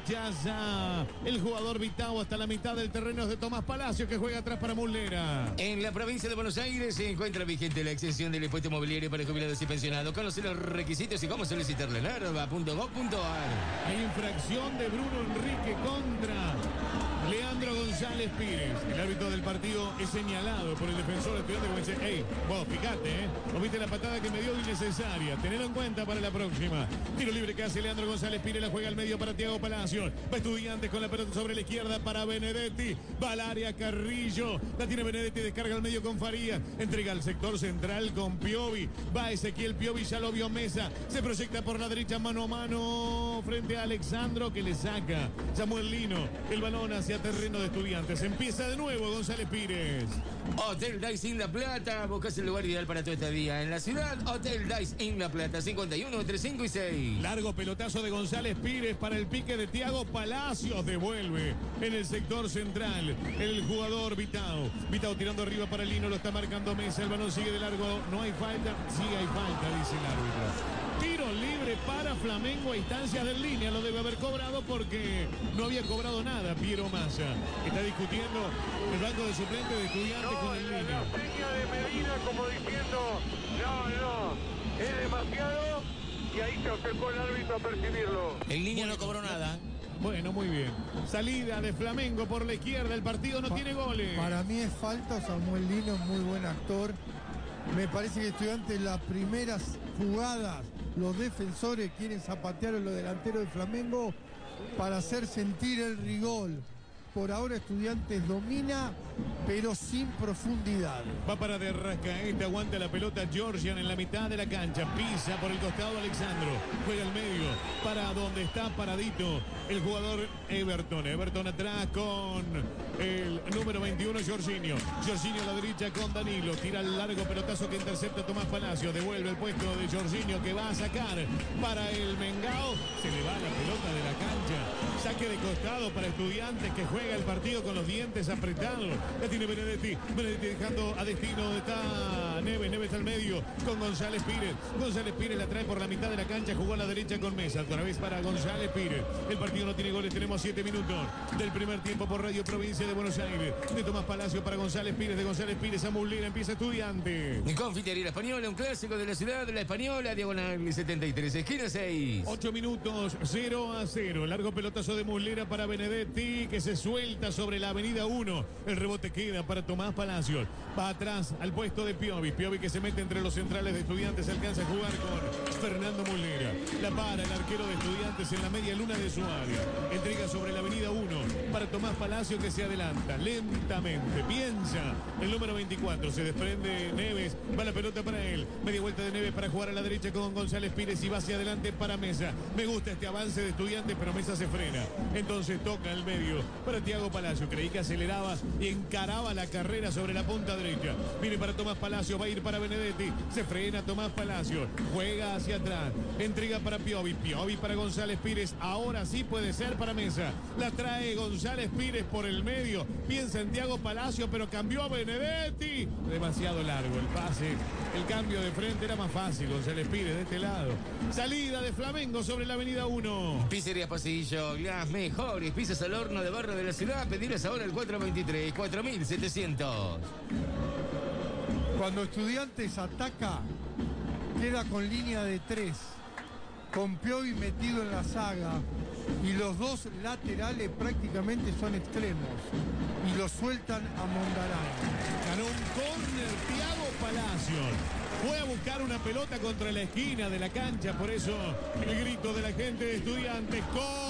Rechaza el jugador Vitao hasta la mitad del terreno de Tomás Palacios, que juega atrás para Muslera. En la provincia de Buenos Aires se encuentra vigente la exención del impuesto inmobiliario para jubilados y pensionados. Conoce los requisitos y cómo solicitarla en arba punto gov punto ar. Hay infracción de Bruno Enrique contra Leandro González Pires. El árbitro del partido es señalado por el defensor estudiante que dice: hey, vos, fíjate, ¿eh? ¿No viste la patada que me dio innecesaria? Tenedlo en cuenta para la próxima. Tiro libre que hace Leandro González Pires, la juega al medio para Thiago Palacios. Va Estudiantes con la pelota sobre la izquierda para Benedetti. Va al área Carrillo. La tiene Benedetti, descarga al medio con Farías. Entrega al sector central con Piovi. Va Ezequiel Piovi, ya lo vio Mesa. Se proyecta por la derecha mano a mano frente a Alexandro, que le saca Samuel Lino. El balón hacia terreno de Estudiantes. Empieza de nuevo González Pires. Hotel Dice en La Plata. Buscas el lugar ideal para tu estadía en la ciudad. Hotel Dice en La Plata. cincuenta y uno entre cinco y seis. Largo pelotazo de González Pires para el pique de Thiago Palacios. Devuelve en el sector central el jugador Vitao. Vitao tirando arriba para Lino. Lo está marcando Mesa. El balón sigue de largo. No hay falta. Sí hay falta, dice el árbitro. Tiro libre para Flamengo a instancias de línea. Lo debe haber cobrado porque no había cobrado nada Piero Massa. Está discutiendo el banco de suplentes de Estudiantes no, con el la, línea. la seña de Medina como diciendo, no, no, es demasiado, y ahí se acercó el árbitro a percibirlo. En línea no cobró nada. Bueno, muy bien. Salida de Flamengo por la izquierda. El partido no pa tiene goles. Para mí es falta. Samuel Lino es muy buen actor. Me parece que Estudiantes, las primeras jugadas, los defensores quieren zapatear a los delanteros de Flamengo para hacer sentir el rigor. Por ahora Estudiantes domina, pero sin profundidad. Va para de Arrascaeta, aguanta la pelota Georgian en la mitad de la cancha, pisa por el costado Alexandro, juega al medio, para donde está paradito el jugador Everton. Everton atrás con el número veintiuno, Jorginho. Jorginho a la derecha con Danilo, tira el largo pelotazo que intercepta Tomás Palacio, devuelve el puesto de Jorginho que va a sacar para el Mengao, se le va la pelota de la cancha, saque de costado para Estudiantes que juega el partido con los dientes apretados. La tiene Benedetti, Benedetti dejando a destino donde está Neves, Neves al medio con González Pires. González Pires la trae por la mitad de la cancha, jugó a la derecha con Mesa, otra vez para González Pires. El partido no tiene goles, tenemos siete minutos del primer tiempo por Radio Provincia de Buenos Aires. De Tomás Palacio para González Pires, de González Pires a Muslera, empieza Estudiante. Confitería La Española, un clásico de la ciudad de La Española, diagonal setenta y tres, esquina seis. ocho minutos, cero a cero. Largo pelotazo de Muslera para Benedetti, que se suelta sobre la avenida uno. El rebote queda para Tomás Palacios. Va atrás al puesto de Piovi. Piovi que se mete entre los centrales de Estudiantes. Alcanza a jugar con Fernando Muslera. La para el arquero de Estudiantes en la media luna de su área. Entrega sobre la avenida uno para Tomás Palacios, que se adelanta lentamente. Piensa el número veinticuatro. Se desprende Neves. Va la pelota para él. Media vuelta de Neves para jugar a la derecha con González Pires y va hacia adelante para Mesa. Me gusta este avance de Estudiantes, pero Mesa se frena. Entonces toca el medio para Thiago Palacio. Creí que aceleraba y encaraba la carrera sobre la punta derecha. Viene para Tomás Palacio, va a ir para Benedetti. Se frena Tomás Palacio. Juega hacia atrás. Entrega para Piovi. Piovi para González Pires. Ahora sí puede ser para Mesa. La trae González Pires por el medio. Piensa en Thiago Palacio, pero cambió a Benedetti. Demasiado largo el pase. El cambio de frente era más fácil. González Pires de este lado. Salida de Flamengo sobre la avenida uno. Pizzería Pasillo, las mejores pizzas al horno de barro de la ciudad. Pedirlas ahora al cuatro veintitrés, cuatro mil setecientos. Cuando Estudiantes ataca, queda con línea de tres, con Piovi metido en la saga, y los dos laterales prácticamente son extremos, y lo sueltan a Mondarain. Ganó un córner Thiago Palacios. Fue a buscar una pelota contra la esquina de la cancha, por eso el grito de la gente de Estudiantes.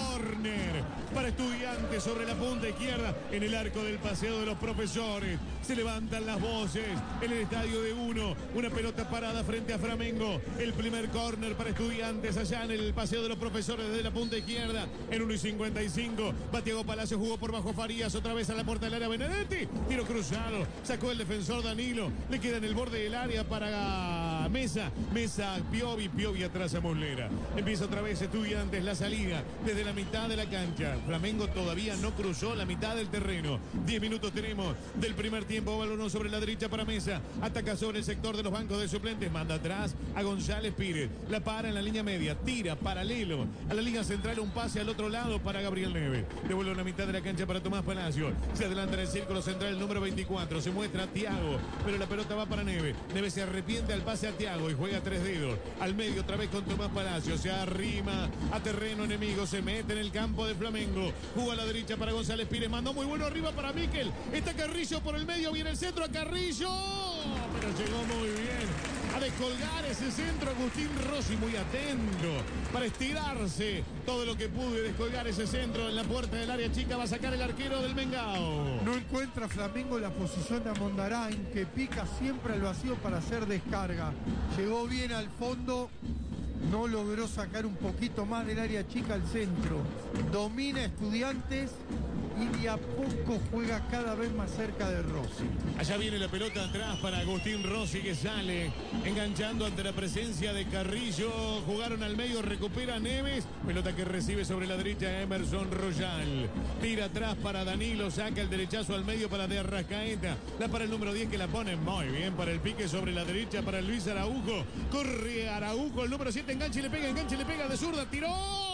Córner para Estudiantes sobre la punta izquierda en el arco del Paseo de los Profesores. Se levantan las voces en el estadio de Uno. Una pelota parada frente a Flamengo. El primer córner para Estudiantes allá en el Paseo de los Profesores desde la punta izquierda. En uno y cincuenta y cinco. Batiago Palacio jugó por bajo Farías. Otra vez a la puerta del área Benedetti. Tiro cruzado. Sacó el defensor Danilo. Le queda en el borde del área para Mesa. Mesa, Piovi. Piovi atrás a Muslera. Empieza otra vez Estudiantes la salida desde la mitad de la cancha. Flamengo todavía no cruzó la mitad del terreno. Diez minutos tenemos del primer tiempo. Balón sobre la derecha para Mesa. Ataca sobre el sector de los bancos de suplentes. Manda atrás a González Pires. La para en la línea media. Tira paralelo a la línea central. Un pase al otro lado para Gabriel Neves. Devuelve la mitad de la cancha para Tomás Palacio. Se adelanta en el círculo central el número veinticuatro. Se muestra a Thiago. Pero la pelota va para Neves. Neves se arrepiente al pase a Thiago y juega tres dedos. Al medio otra vez con Tomás Palacio. Se arrima a terreno enemigo. Se mete en el campo de Flamengo. Juega a la derecha para González Pires. Mandó muy bueno arriba para Miquel. Está Carrillo por el medio. Viene el centro a Carrillo. Pero llegó muy bien a descolgar ese centro Agustín Rossi, muy atento para estirarse todo lo que pudo y descolgar ese centro en la puerta del área chica. Va a sacar el arquero del Mengao. No encuentra Flamengo la posición de Amondarain, que pica siempre al vacío para hacer descarga. Llegó bien al fondo, no logró sacar un poquito más del área chica al centro. Domina Estudiantes y de a poco juega cada vez más cerca de Rossi. Allá viene la pelota atrás para Agustín Rossi, que sale enganchando ante la presencia de Carrillo. Jugaron al medio, recupera Neves. Pelota que recibe sobre la derecha Emerson Royal. Tira atrás para Danilo, saca el derechazo al medio para De Arrascaeta. La para el número diez que la pone muy bien para el pique sobre la derecha para Luis Araujo. Corre Araujo, el número siete, engancha y le pega, engancha y le pega de zurda, tiró.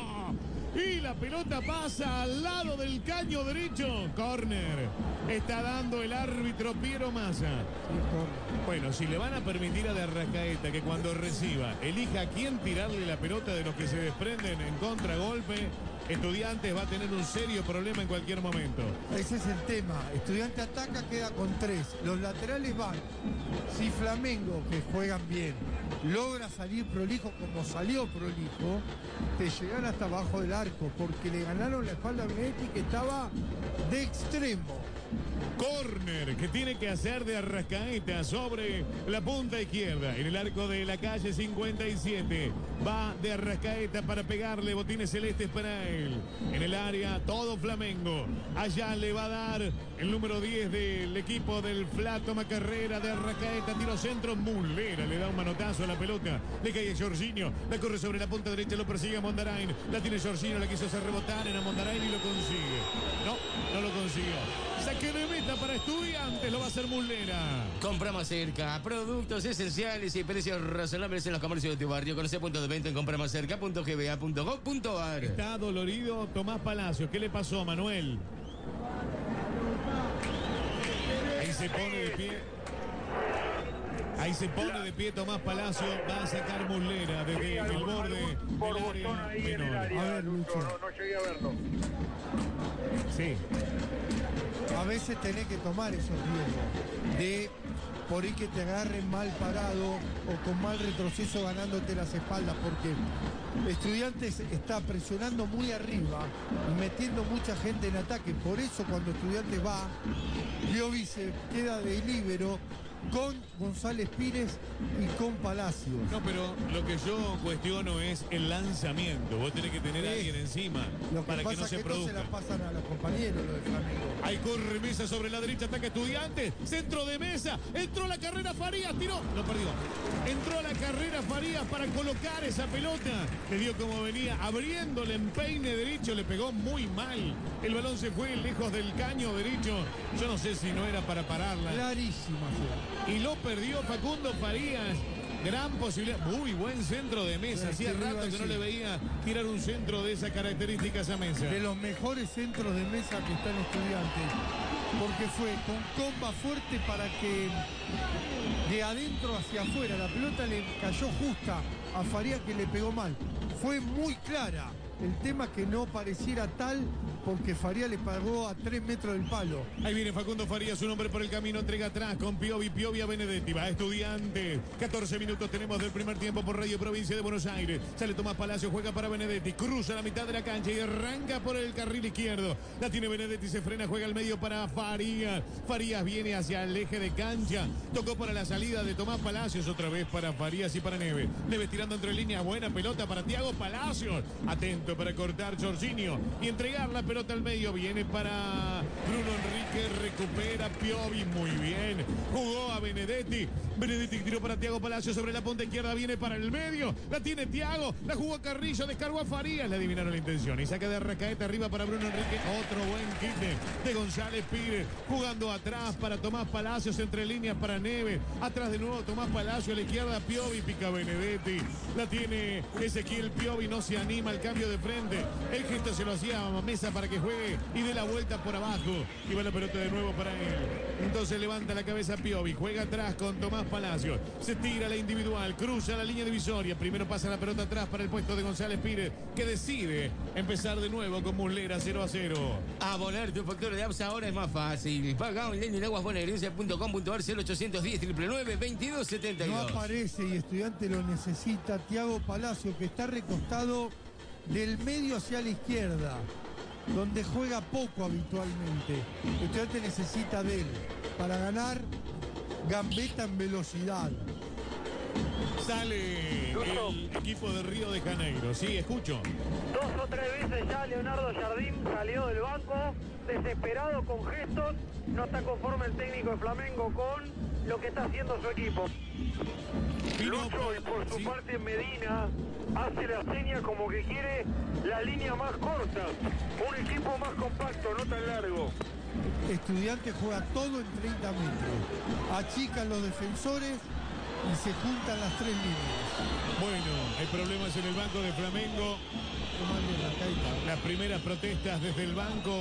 Y la pelota pasa al lado del caño derecho. Córner. Está dando el árbitro Piero Massa. Bueno, si le van a permitir a De Arrascaeta que cuando reciba elija a quién tirarle la pelota de los que se desprenden en contragolpe, Estudiantes va a tener un serio problema en cualquier momento. Ese es el tema. Estudiante ataca, queda con tres. Los laterales van. Si Flamengo, que juegan bien, logra salir prolijo como salió prolijo, te llegan hasta abajo del arco, porque le ganaron la espalda a Benedetti, que estaba de extremo. Córner que tiene que hacer De Arrascaeta sobre la punta izquierda en el arco de la calle cincuenta y siete. Va De Arrascaeta para pegarle botines celestes para él. En el área todo Flamengo. Allá le va a dar el número diez del equipo del Flato Macarrera. De Arrascaeta, tiro centro, Muslera le da un manotazo a la pelota. Le cae a Jorginho, la corre sobre la punta derecha, lo persigue a Mondarain. La tiene Jorginho, la quiso hacer rebotar en a Mondarain y lo consigue. No, no lo consiguió. Saque de meta para Estudiantes, lo va a hacer Muslera. Compra más cerca, productos esenciales y precios razonables en los comercios de tu barrio. Conoce punto de venta en compra más cerca punto g b a punto gov punto a r. Está dolorido Tomás Palacios. ¿Qué le pasó, Manuel? Ahí se pone de pie. Ahí se pone de pie Tomás Palacio. Va a sacar Muslera desde el borde del área menor. A ver, Lucho. No, no llegué a verlo. Sí. A veces tenés que tomar esos riesgos de por ahí que te agarren mal parado o con mal retroceso ganándote las espaldas, porque Estudiantes está presionando muy arriba y metiendo mucha gente en ataque. Por eso cuando Estudiantes va, Piovi se queda de líbero con González Pires y con Palacios. No, pero lo que yo cuestiono es el lanzamiento. Vos tenés que tener a alguien encima Lo que para pasa que no se que produzca. se la pasan a los compañeros, lo de Flamengo. Ahí corre Mesa sobre la derecha, ataca Estudiantes, centro de Mesa, entró la carrera Farías, tiró, lo perdió. Entró la carrera Farías para colocar esa pelota. Le dio como venía, abriendo el empeine derecho, le pegó muy mal. El balón se fue lejos del caño derecho. Yo no sé si no era para pararla. Clarísima fue. Y lo perdió Facundo Farías. Gran posibilidad. Muy buen centro de Mesa. Hacía rato que no le veía tirar un centro de esas características a Mesa. De los mejores centros de Mesa que están Estudiantes. Porque fue con comba fuerte para que de adentro hacia afuera la pelota le cayó justa a Farías, que le pegó mal. Fue muy clara. El tema que no pareciera tal porque Farías le pagó a tres metros del palo. Ahí viene Facundo Farías, un hombre por el camino, entrega atrás con Piovi, Piovi a Benedetti, va Estudiantes. catorce minutos tenemos del primer tiempo por Radio Provincia de Buenos Aires. Sale Tomás Palacio, juega para Benedetti, cruza la mitad de la cancha y arranca por el carril izquierdo. La tiene Benedetti, se frena, juega al medio para Farías. Farías viene hacia el eje de cancha, tocó para la salida de Tomás Palacios, otra vez para Farías y para Neves. Neves tirando entre líneas, buena pelota para Thiago Palacios. Atento para cortar Jorginho y entregar la pelota al medio. Viene para Bruno Enrique, recupera Piovi, muy bien. Jugó a Benedetti. Benedetti tiró para Thiago Palacios sobre la punta izquierda, viene para el medio. La tiene Thiago, la jugó a Carrillo, descargó a Farías, le adivinaron la intención. Y saca de Arrascaeta arriba para Bruno Enrique. Otro buen quite de González Pires. Jugando atrás para Tomás Palacios, entre líneas para Neves. Atrás de nuevo Tomás Palacios, a la izquierda Piovi, pica Benedetti. La tiene Ezequiel Piovi, no se anima al cambio de frente. El gesto se lo hacía a Mesa para que juegue y dé la vuelta por abajo. Y va la pelota de nuevo para él. Entonces levanta la cabeza Piovi, juega atrás con Tomás Palacios. Se tira la individual, cruza la línea divisoria. Primero pasa la pelota atrás para el puesto de González Pires, que decide empezar de nuevo con Muslera cero a cero. Abonar tu factura de A P S ahora es más fácil. Paga online en aguasbonaerense punto com punto ar cero ochocientos diez, nueve nueve, veintidós setenta y dos. No aparece y Estudiante lo necesita. Thiago Palacio, que está recostado del medio hacia la izquierda, donde juega poco habitualmente. Estudiante necesita de él para ganar gambeta en velocidad. Sale el equipo de Río de Janeiro. Sí, escucho. Dos o tres veces ya Leonardo Jardín salió del banco, desesperado, con gestos. No está conforme el técnico de Flamengo con lo que está haciendo su equipo. Lucho, y por su parte Medina hace la seña como que quiere la línea más corta, un equipo más compacto, no tan largo. Estudiante juega todo en treinta metros. Achican los defensores y se juntan las tres líneas. Bueno, hay problemas en el banco de Flamengo. Las primeras protestas desde el banco.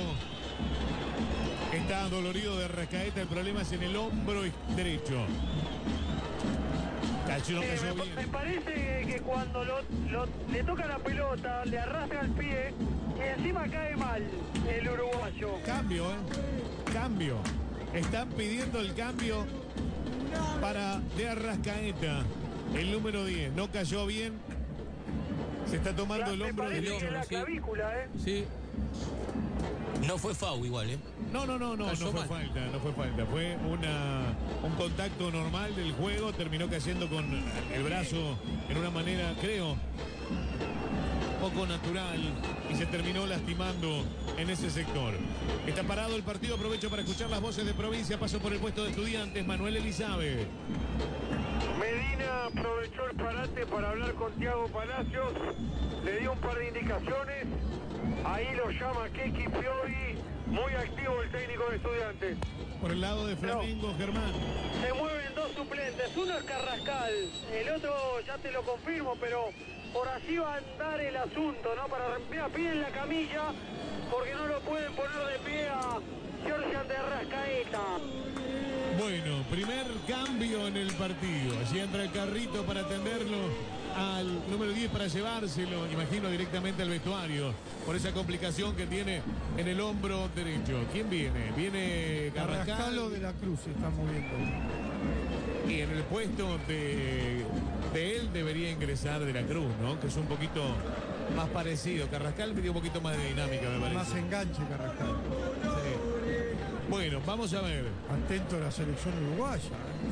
Está dolorido de Arrascaeta, el problema es en el hombro derecho. Cayó, no Sí, cayó me, bien. me parece que cuando lo, lo- le toca la pelota, le arrastra el pie y encima cae mal el uruguayo. Cambio, ¿eh? Cambio. Están pidiendo el cambio para de Arrascaeta. El número diez. No cayó bien. Se está tomando el Me hombro parece derecho. que la Sí. clavícula, ¿eh? Sí. No fue foul igual, ¿eh? No, no, no, no, no Cayó fue mal. falta, no fue falta. Fue una, un contacto normal del juego. Terminó cayendo con el brazo en una manera, creo, poco natural y se terminó lastimando en ese sector. Está parado el partido. Aprovecho para escuchar las voces de provincia. Paso por el puesto de Estudiantes. Manuel Elizabeth. Medina aprovechó el parate para hablar con Thiago Palacios, le dio un par de indicaciones, ahí lo llama Keki Piovi, muy activo el técnico de Estudiantes. Por el lado de Flamengo, Germán. Se mueven dos suplentes, uno es Carrascal, el otro ya te lo confirmo, pero por así va a andar el asunto, ¿no? Para mira, piden la camilla, porque no lo pueden poner de pie a Georgian de Arrascaeta. Bueno, primer cambio en el partido. Allí entra el carrito para atenderlo al número diez para llevárselo, imagino, directamente al vestuario, por esa complicación que tiene en el hombro derecho. ¿Quién viene? Viene Carrascal. Carrascal de la Cruz se está moviendo. Y en el puesto de, de él debería ingresar de la Cruz, ¿no? Que es un poquito más parecido. Carrascal me dio un poquito más de dinámica, me parece. Más enganche Carrascal. Bueno, vamos a ver. Atento a la selección uruguaya.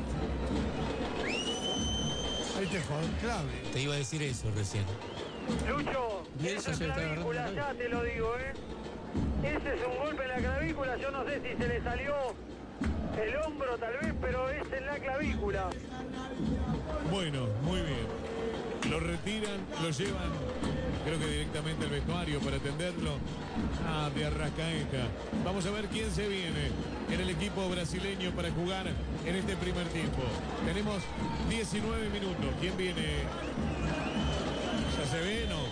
Este es jugador clave. Te iba a decir eso recién. Lucho, Bien, esa eso se está clavícula, agarrando. ya te lo digo, ¿eh? Ese es un golpe en la clavícula, yo no sé si se le salió el hombro tal vez, pero es en la clavícula. Bueno, muy bien. Lo retiran, lo llevan, creo que directamente al vestuario para atenderlo a de Arrascaeta. Vamos a ver quién se viene en el equipo brasileño para jugar en este primer tiempo. Tenemos diecinueve minutos. ¿Quién viene? ¿Ya se ve? No.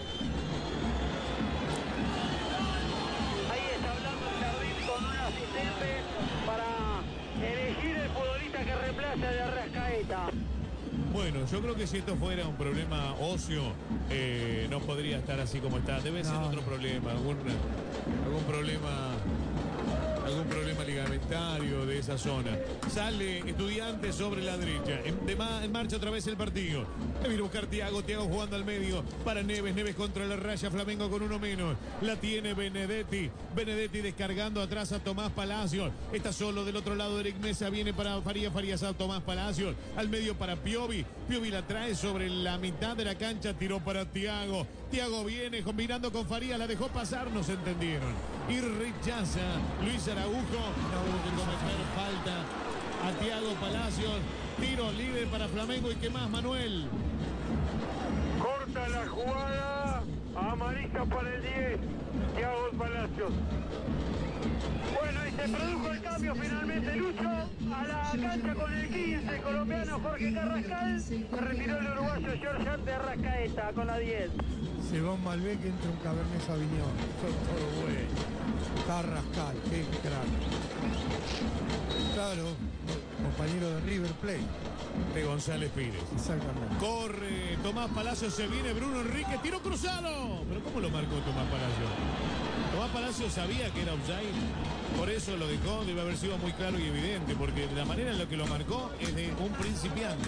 Ahí está hablando el Jardín con un asistente para elegir el futbolista que reemplaza a de Arrascaeta. Bueno, yo creo que si esto fuera un problema óseo, eh, no podría estar así como está. Debe ser No. otro problema, algún, algún problema... algún problema ligamentario de esa zona. Sale Estudiantes sobre la derecha. En, de ma- en marcha otra vez el partido. Le viene a buscar Thiago. Thiago jugando al medio para Neves. Neves contra la raya. Flamengo con uno menos. La tiene Benedetti. Benedetti descargando atrás a Tomás Palacios. Está solo del otro lado. Eric Mesa viene para Farías. Farías a Tomás Palacios. Al medio para Piovi. Piovi la trae sobre la mitad de la cancha. Tiró para Thiago. Thiago viene combinando con Farías. La dejó pasar. No se entendieron. Y rechaza Luis Araujo. Tuvo que cometer falta a Thiago Palacios. Tiro libre para Flamengo. ¿Y qué más, Manuel? Corta la jugada. Amarilla para el diez. Thiago Palacios. Bueno, y se produjo el cambio finalmente, Lucho, a la cancha con el quince, el colombiano Jorge Carrascal. Se retiró el uruguayo Georgian de Arrascaeta con la diez. Se va un Malbec, entra un Cabernet Sauvignon. Son todo bueno. Carrascal, qué crack. Claro, compañero de River Plate. De González Pires. Exactamente. Corre Tomás Palacios, se viene Bruno Enrique, tiro cruzado. Pero ¿cómo lo marcó Tomás Palacios? Tomás Palacios sabía que era offside, por eso lo dejó, debe haber sido muy claro y evidente, porque la manera en la que lo marcó es de un principiante.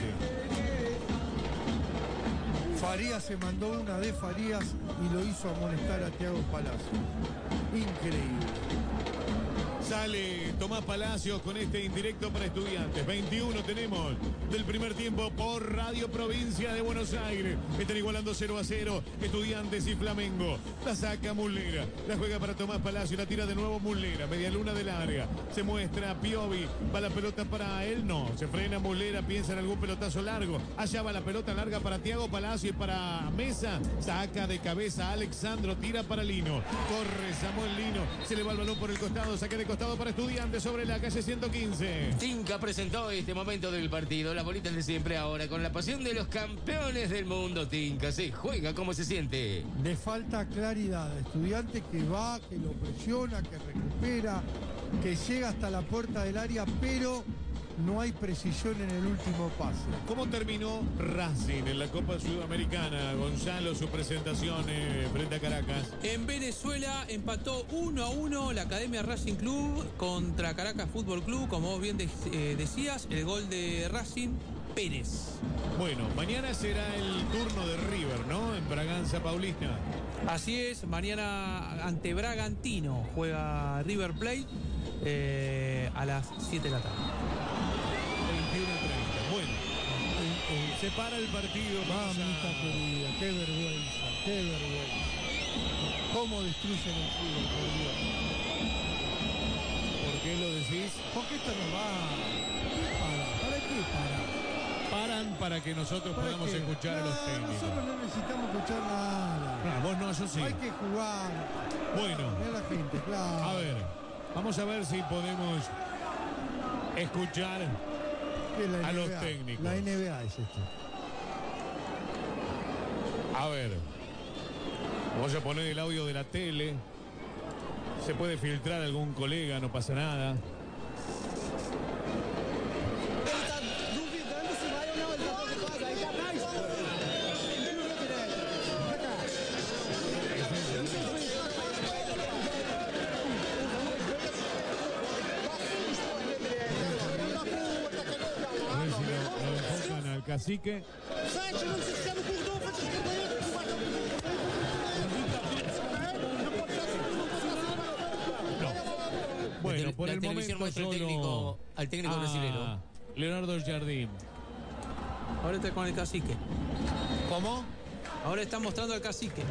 Farías se mandó una de Farías y lo hizo amonestar a Thiago Palacios. Increíble. Sale Tomás Palacios con este indirecto para Estudiantes. veintiuno tenemos del primer tiempo por Radio Provincia de Buenos Aires. Están igualando cero a cero Estudiantes y Flamengo. La saca Muslera. La juega para Tomás Palacios. La tira de nuevo Muslera. Media luna del área. Se muestra Piovi. Va la pelota para él. No. Se frena Muslera. Piensa en algún pelotazo largo. Allá va la pelota larga para Thiago Palacios y para Mesa. Saca de cabeza Alexandro. Tira para Lino. Corre Samuel Lino. Se le va el balón por el costado. Saque de costado para Estudiantes sobre la calle ciento quince. Tinca presentó este momento del partido. Las bolitas de siempre ahora con la pasión de los campeones del mundo. Tinca se juega como se siente. Le falta claridad a Estudiantes, que va, que lo presiona, que recupera, que llega hasta la puerta del área, pero no hay precisión en el último pase. ¿Cómo terminó Racing en la Copa Sudamericana? Gonzalo, su presentación eh, frente a Caracas. En Venezuela empató uno a uno la Academia Racing Club contra Caracas Fútbol Club, como vos bien de- eh, decías, el gol de Racing Pérez. Bueno, mañana será el turno de River, ¿no? En Braganza Paulista. Así es, mañana ante Bragantino juega River Plate eh, a las siete de la tarde. veintiuno treinta. Bueno, eh, se para el partido. Vamos Mamita a- querida, qué vergüenza, qué vergüenza. ¿Cómo destruyen el fútbol, por Dios? ¿Por qué lo decís? Porque esto no va. ¿Para, ¿Para qué para? Paran para que nosotros ¿Para podamos qué? escuchar a los No, técnicos. nosotros no necesitamos escuchar nada. Ah, vos no, yo sí. Hay que jugar. Bueno. Mira la gente, claro. A ver, vamos a ver si podemos escuchar ¿Qué es la a N B A? los técnicos. La N B A es esto. A ver, vamos a poner el audio de la tele. Se puede filtrar algún colega, no pasa nada. Ele tá duvidando se vai ou não, ele tá preocupado, aí tá atrás. Ninguém me vê direto. Vem cá. Eu não sei se foi A ver si lo, lo enfocan al cacique. Sai tirando esse cano por dor, faz esse companheiro que vai Bueno, La por te- el la televisión momento muestra al solo técnico- al técnico a brasilero. Leonardo Jardín. Ahora está con el cacique. ¿Cómo? Ahora está mostrando al cacique.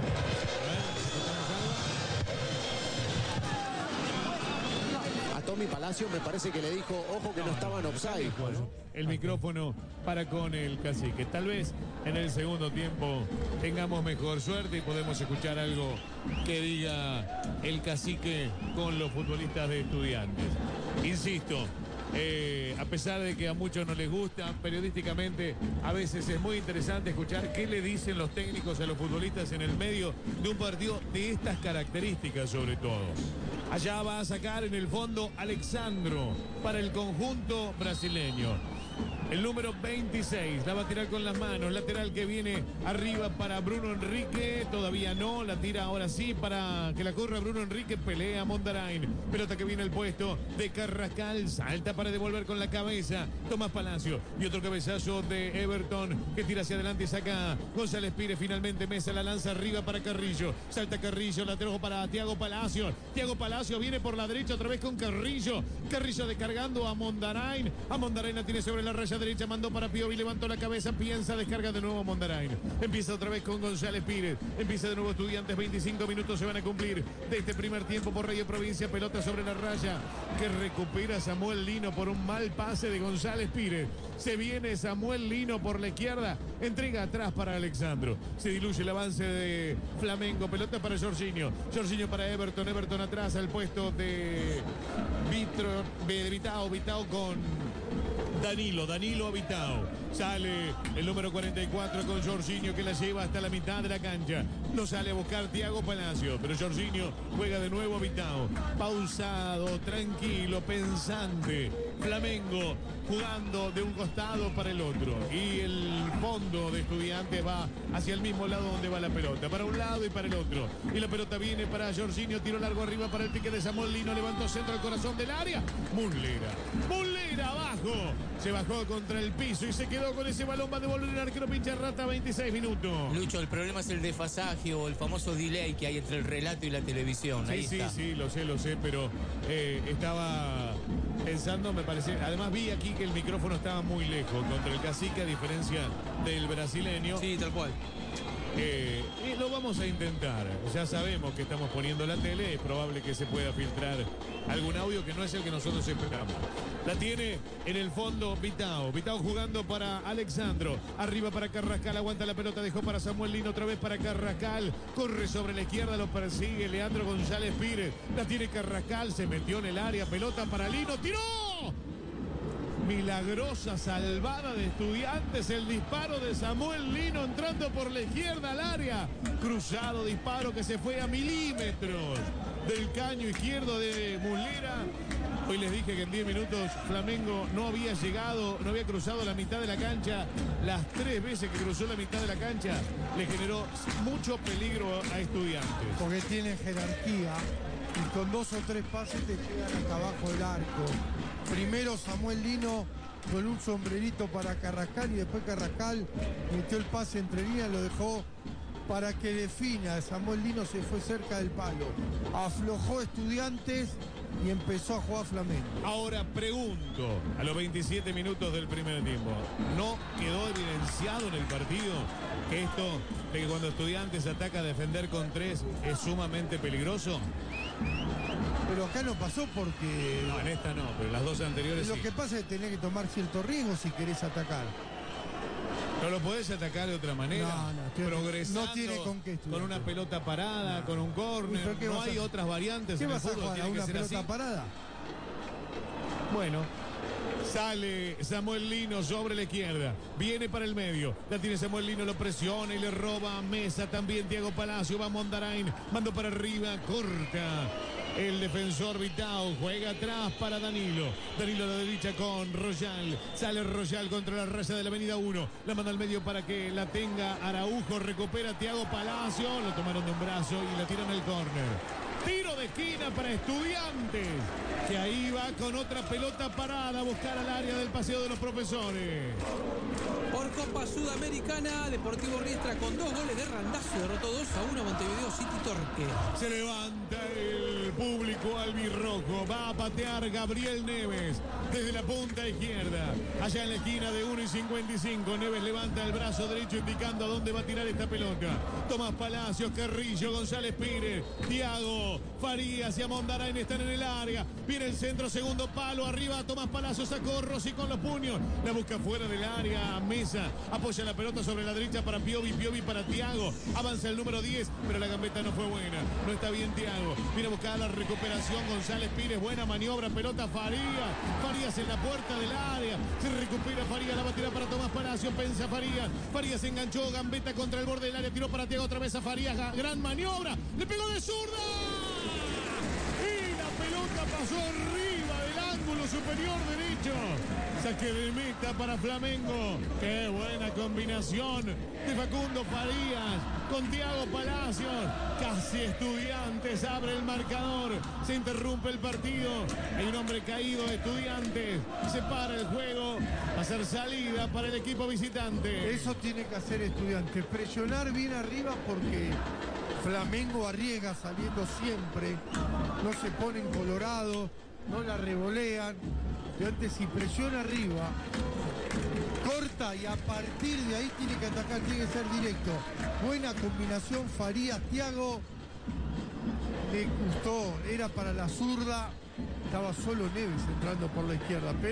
A Tommy Palacio me parece que le dijo, ojo que no estaba en offside. ¿no? El micrófono para con el cacique. Tal vez en el segundo tiempo tengamos mejor suerte y podemos escuchar algo que diga el cacique con los futbolistas de Estudiantes. Insisto, eh, a pesar de que a muchos no les gusta, periodísticamente a veces es muy interesante escuchar qué le dicen los técnicos a los futbolistas en el medio de un partido de estas características sobre todo. Allá va a sacar en el fondo Alexandro para el conjunto brasileño. El número veintiséis, la va a tirar con las manos, lateral que viene arriba para Bruno Enrique, todavía no, la tira ahora sí para que la corra Bruno Enrique, pelea Mondarain, pelota que viene al puesto de Carrascal, salta para devolver con la cabeza, Tomás Palacio, y otro cabezazo de Everton, que tira hacia adelante y saca González Pires, finalmente Mesa la lanza arriba para Carrillo, salta Carrillo, lateral para Thiago Palacio, Thiago Palacio viene por la derecha otra vez con Carrillo, Carrillo descargando a Mondarain, a Mondarain la tiene sobre la raya derecha, mandó para Piovi, levantó la cabeza, piensa, descarga de nuevo Mondarain. Empieza otra vez con González Pires. Empieza de nuevo Estudiantes, veinticinco minutos se van a cumplir de este primer tiempo por Radio Provincia, pelota sobre la raya que recupera Samuel Lino por un mal pase de González Pires. Se viene Samuel Lino por la izquierda, entrega atrás para Alexandro. Se diluye el avance de Flamengo, pelota para Jorginho. Jorginho para Everton, Everton atrás al puesto de Vitro, de Vitao, Vitao con Danilo, Danilo a Vitao. Sale el número cuarenta y cuatro con Jorginho que la lleva hasta la mitad de la cancha. Lo sale a buscar Thiago Palacio, pero Jorginho juega de nuevo a Vitao. Pausado, tranquilo, pensante. Flamengo jugando de un costado para el otro. Y el fondo de Estudiantes va hacia el mismo lado donde va la pelota. Para un lado y para el otro. Y la pelota viene para Jorginho. Tiro largo arriba para el pique de Samuel Lino. Levantó centro al corazón del área. Muslera. Muslera abajo. Se bajó contra el piso y se quedó con ese balón. Va a devolver el arquero Pincharrata, veintiséis minutos. Lucho, el problema es el desfasaje o el famoso delay que hay entre el relato y la televisión. Sí, Ahí sí, está. sí, lo sé, lo sé, pero eh, estaba pensando, me parece. Además vi aquí que el micrófono estaba muy lejos contra el cacique, a diferencia del brasileño. Sí, tal cual. Eh, y lo vamos a intentar. Ya sabemos que estamos poniendo la tele, es probable que se pueda filtrar algún audio que no es el que nosotros esperamos. La tiene en el fondo Vitao. Vitao jugando para Alexandro. Arriba para Carrascal, aguanta la pelota, dejó para Samuel Lino, otra vez para Carrascal. Corre sobre la izquierda, lo persigue Leandro González Pires. La tiene Carrascal, se metió en el área, pelota para Lino, tiró. Milagrosa salvada de Estudiantes, el disparo de Samuel Lino entrando por la izquierda al área. Cruzado disparo que se fue a milímetros del caño izquierdo de Muslera. Hoy les dije que en diez minutos Flamengo no había llegado, no había cruzado la mitad de la cancha. Las tres veces que cruzó la mitad de la cancha le generó mucho peligro a Estudiantes. Porque tienen jerarquía y con dos o tres pases te llegan acá abajo del arco. Primero Samuel Lino con un sombrerito para Carrascal y después Carrascal metió el pase entre líneas, lo dejó para que defina. Samuel Lino se fue cerca del palo. Aflojó Estudiantes y empezó a jugar Flamengo. Ahora pregunto, a los veintisiete minutos del primer tiempo, ¿no quedó evidenciado en el partido que esto de que cuando Estudiantes ataca a defender con tres es sumamente peligroso? Pero acá no pasó porque... No, en esta no, pero las dos anteriores Lo sí. que pasa es que tenés que tomar cierto riesgo si querés atacar. No lo podés atacar de otra manera. No, no, tiene- progresando, no tiene con qué estudiar. con una pelota parada, con un córner. ¿Pero qué No vas hay a- otras variantes ¿Qué en el vas a fútbol, jugar a tiene que una ser pelota así. parada? Bueno, sale Samuel Lino sobre la izquierda. Viene para el medio. La tiene Samuel Lino, lo presiona y le roba a Mesa. También Thiago Palacio. Va Mondarain. Mando para arriba. Corta. El defensor Vitao juega atrás para Danilo. Danilo a la derecha con Royal. Sale Royal contra la raya de la avenida uno. La manda al medio para que la tenga Araujo. Recupera Thiago Palacio. Lo tomaron de un brazo y la tiran al córner. Tiro de esquina para Estudiantes, que ahí va con otra pelota parada a buscar al área del Paseo de los Profesores. Por Copa Sudamericana, Deportivo Riestra con dos goles de Randazzo derrotó dos a uno a Montevideo City Torque. Se levanta el público albirrojo. Va a patear Gabriel Neves desde la punta izquierda. Allá en la esquina de uno y cincuenta y cinco. Neves levanta el brazo derecho indicando a dónde va a tirar esta pelota. Tomás Palacios, Carrillo, González Pires, Thiago, Farías y Mondarain están en el área. Viene el centro, segundo palo. Arriba Tomás Palacios, sacó Rossi con los puños. La busca fuera del área. Mesa apoya la pelota sobre la derecha para Piovi. Piovi para Thiago. Avanza el número diez, pero la gambeta no fue buena. No está bien Thiago. Viene a buscar la recuperación González Pires. Buena maniobra. Pelota Farías. Farías en la puerta del área. Se recupera Farías. La va a tirar para Tomás Palacios. Pensa Farías. Farías se enganchó. Gambeta contra el borde del área. Tiró para Thiago. Otra vez a Farías. Gran maniobra. Le pegó de zurda. Y la pelota pasó arriba del ángulo palo superior derecho. Saque de meta para Flamengo. Qué buena combinación de Facundo Farías con Thiago Palacios. Casi Estudiantes abre el marcador. Se interrumpe el partido. Hay un hombre caído de Estudiantes. Se para el juego. Va a ser salida para el equipo visitante. Eso tiene que hacer Estudiantes. Presionar bien arriba porque Flamengo arriesga saliendo siempre. No se ponen colorado. No la revolean. Estudiantes si presiona arriba, corta y a partir de ahí tiene que atacar, tiene que ser directo. Buena combinación Farías, Thiago. Le gustó, era para la zurda. Estaba solo Neves entrando por la izquierda.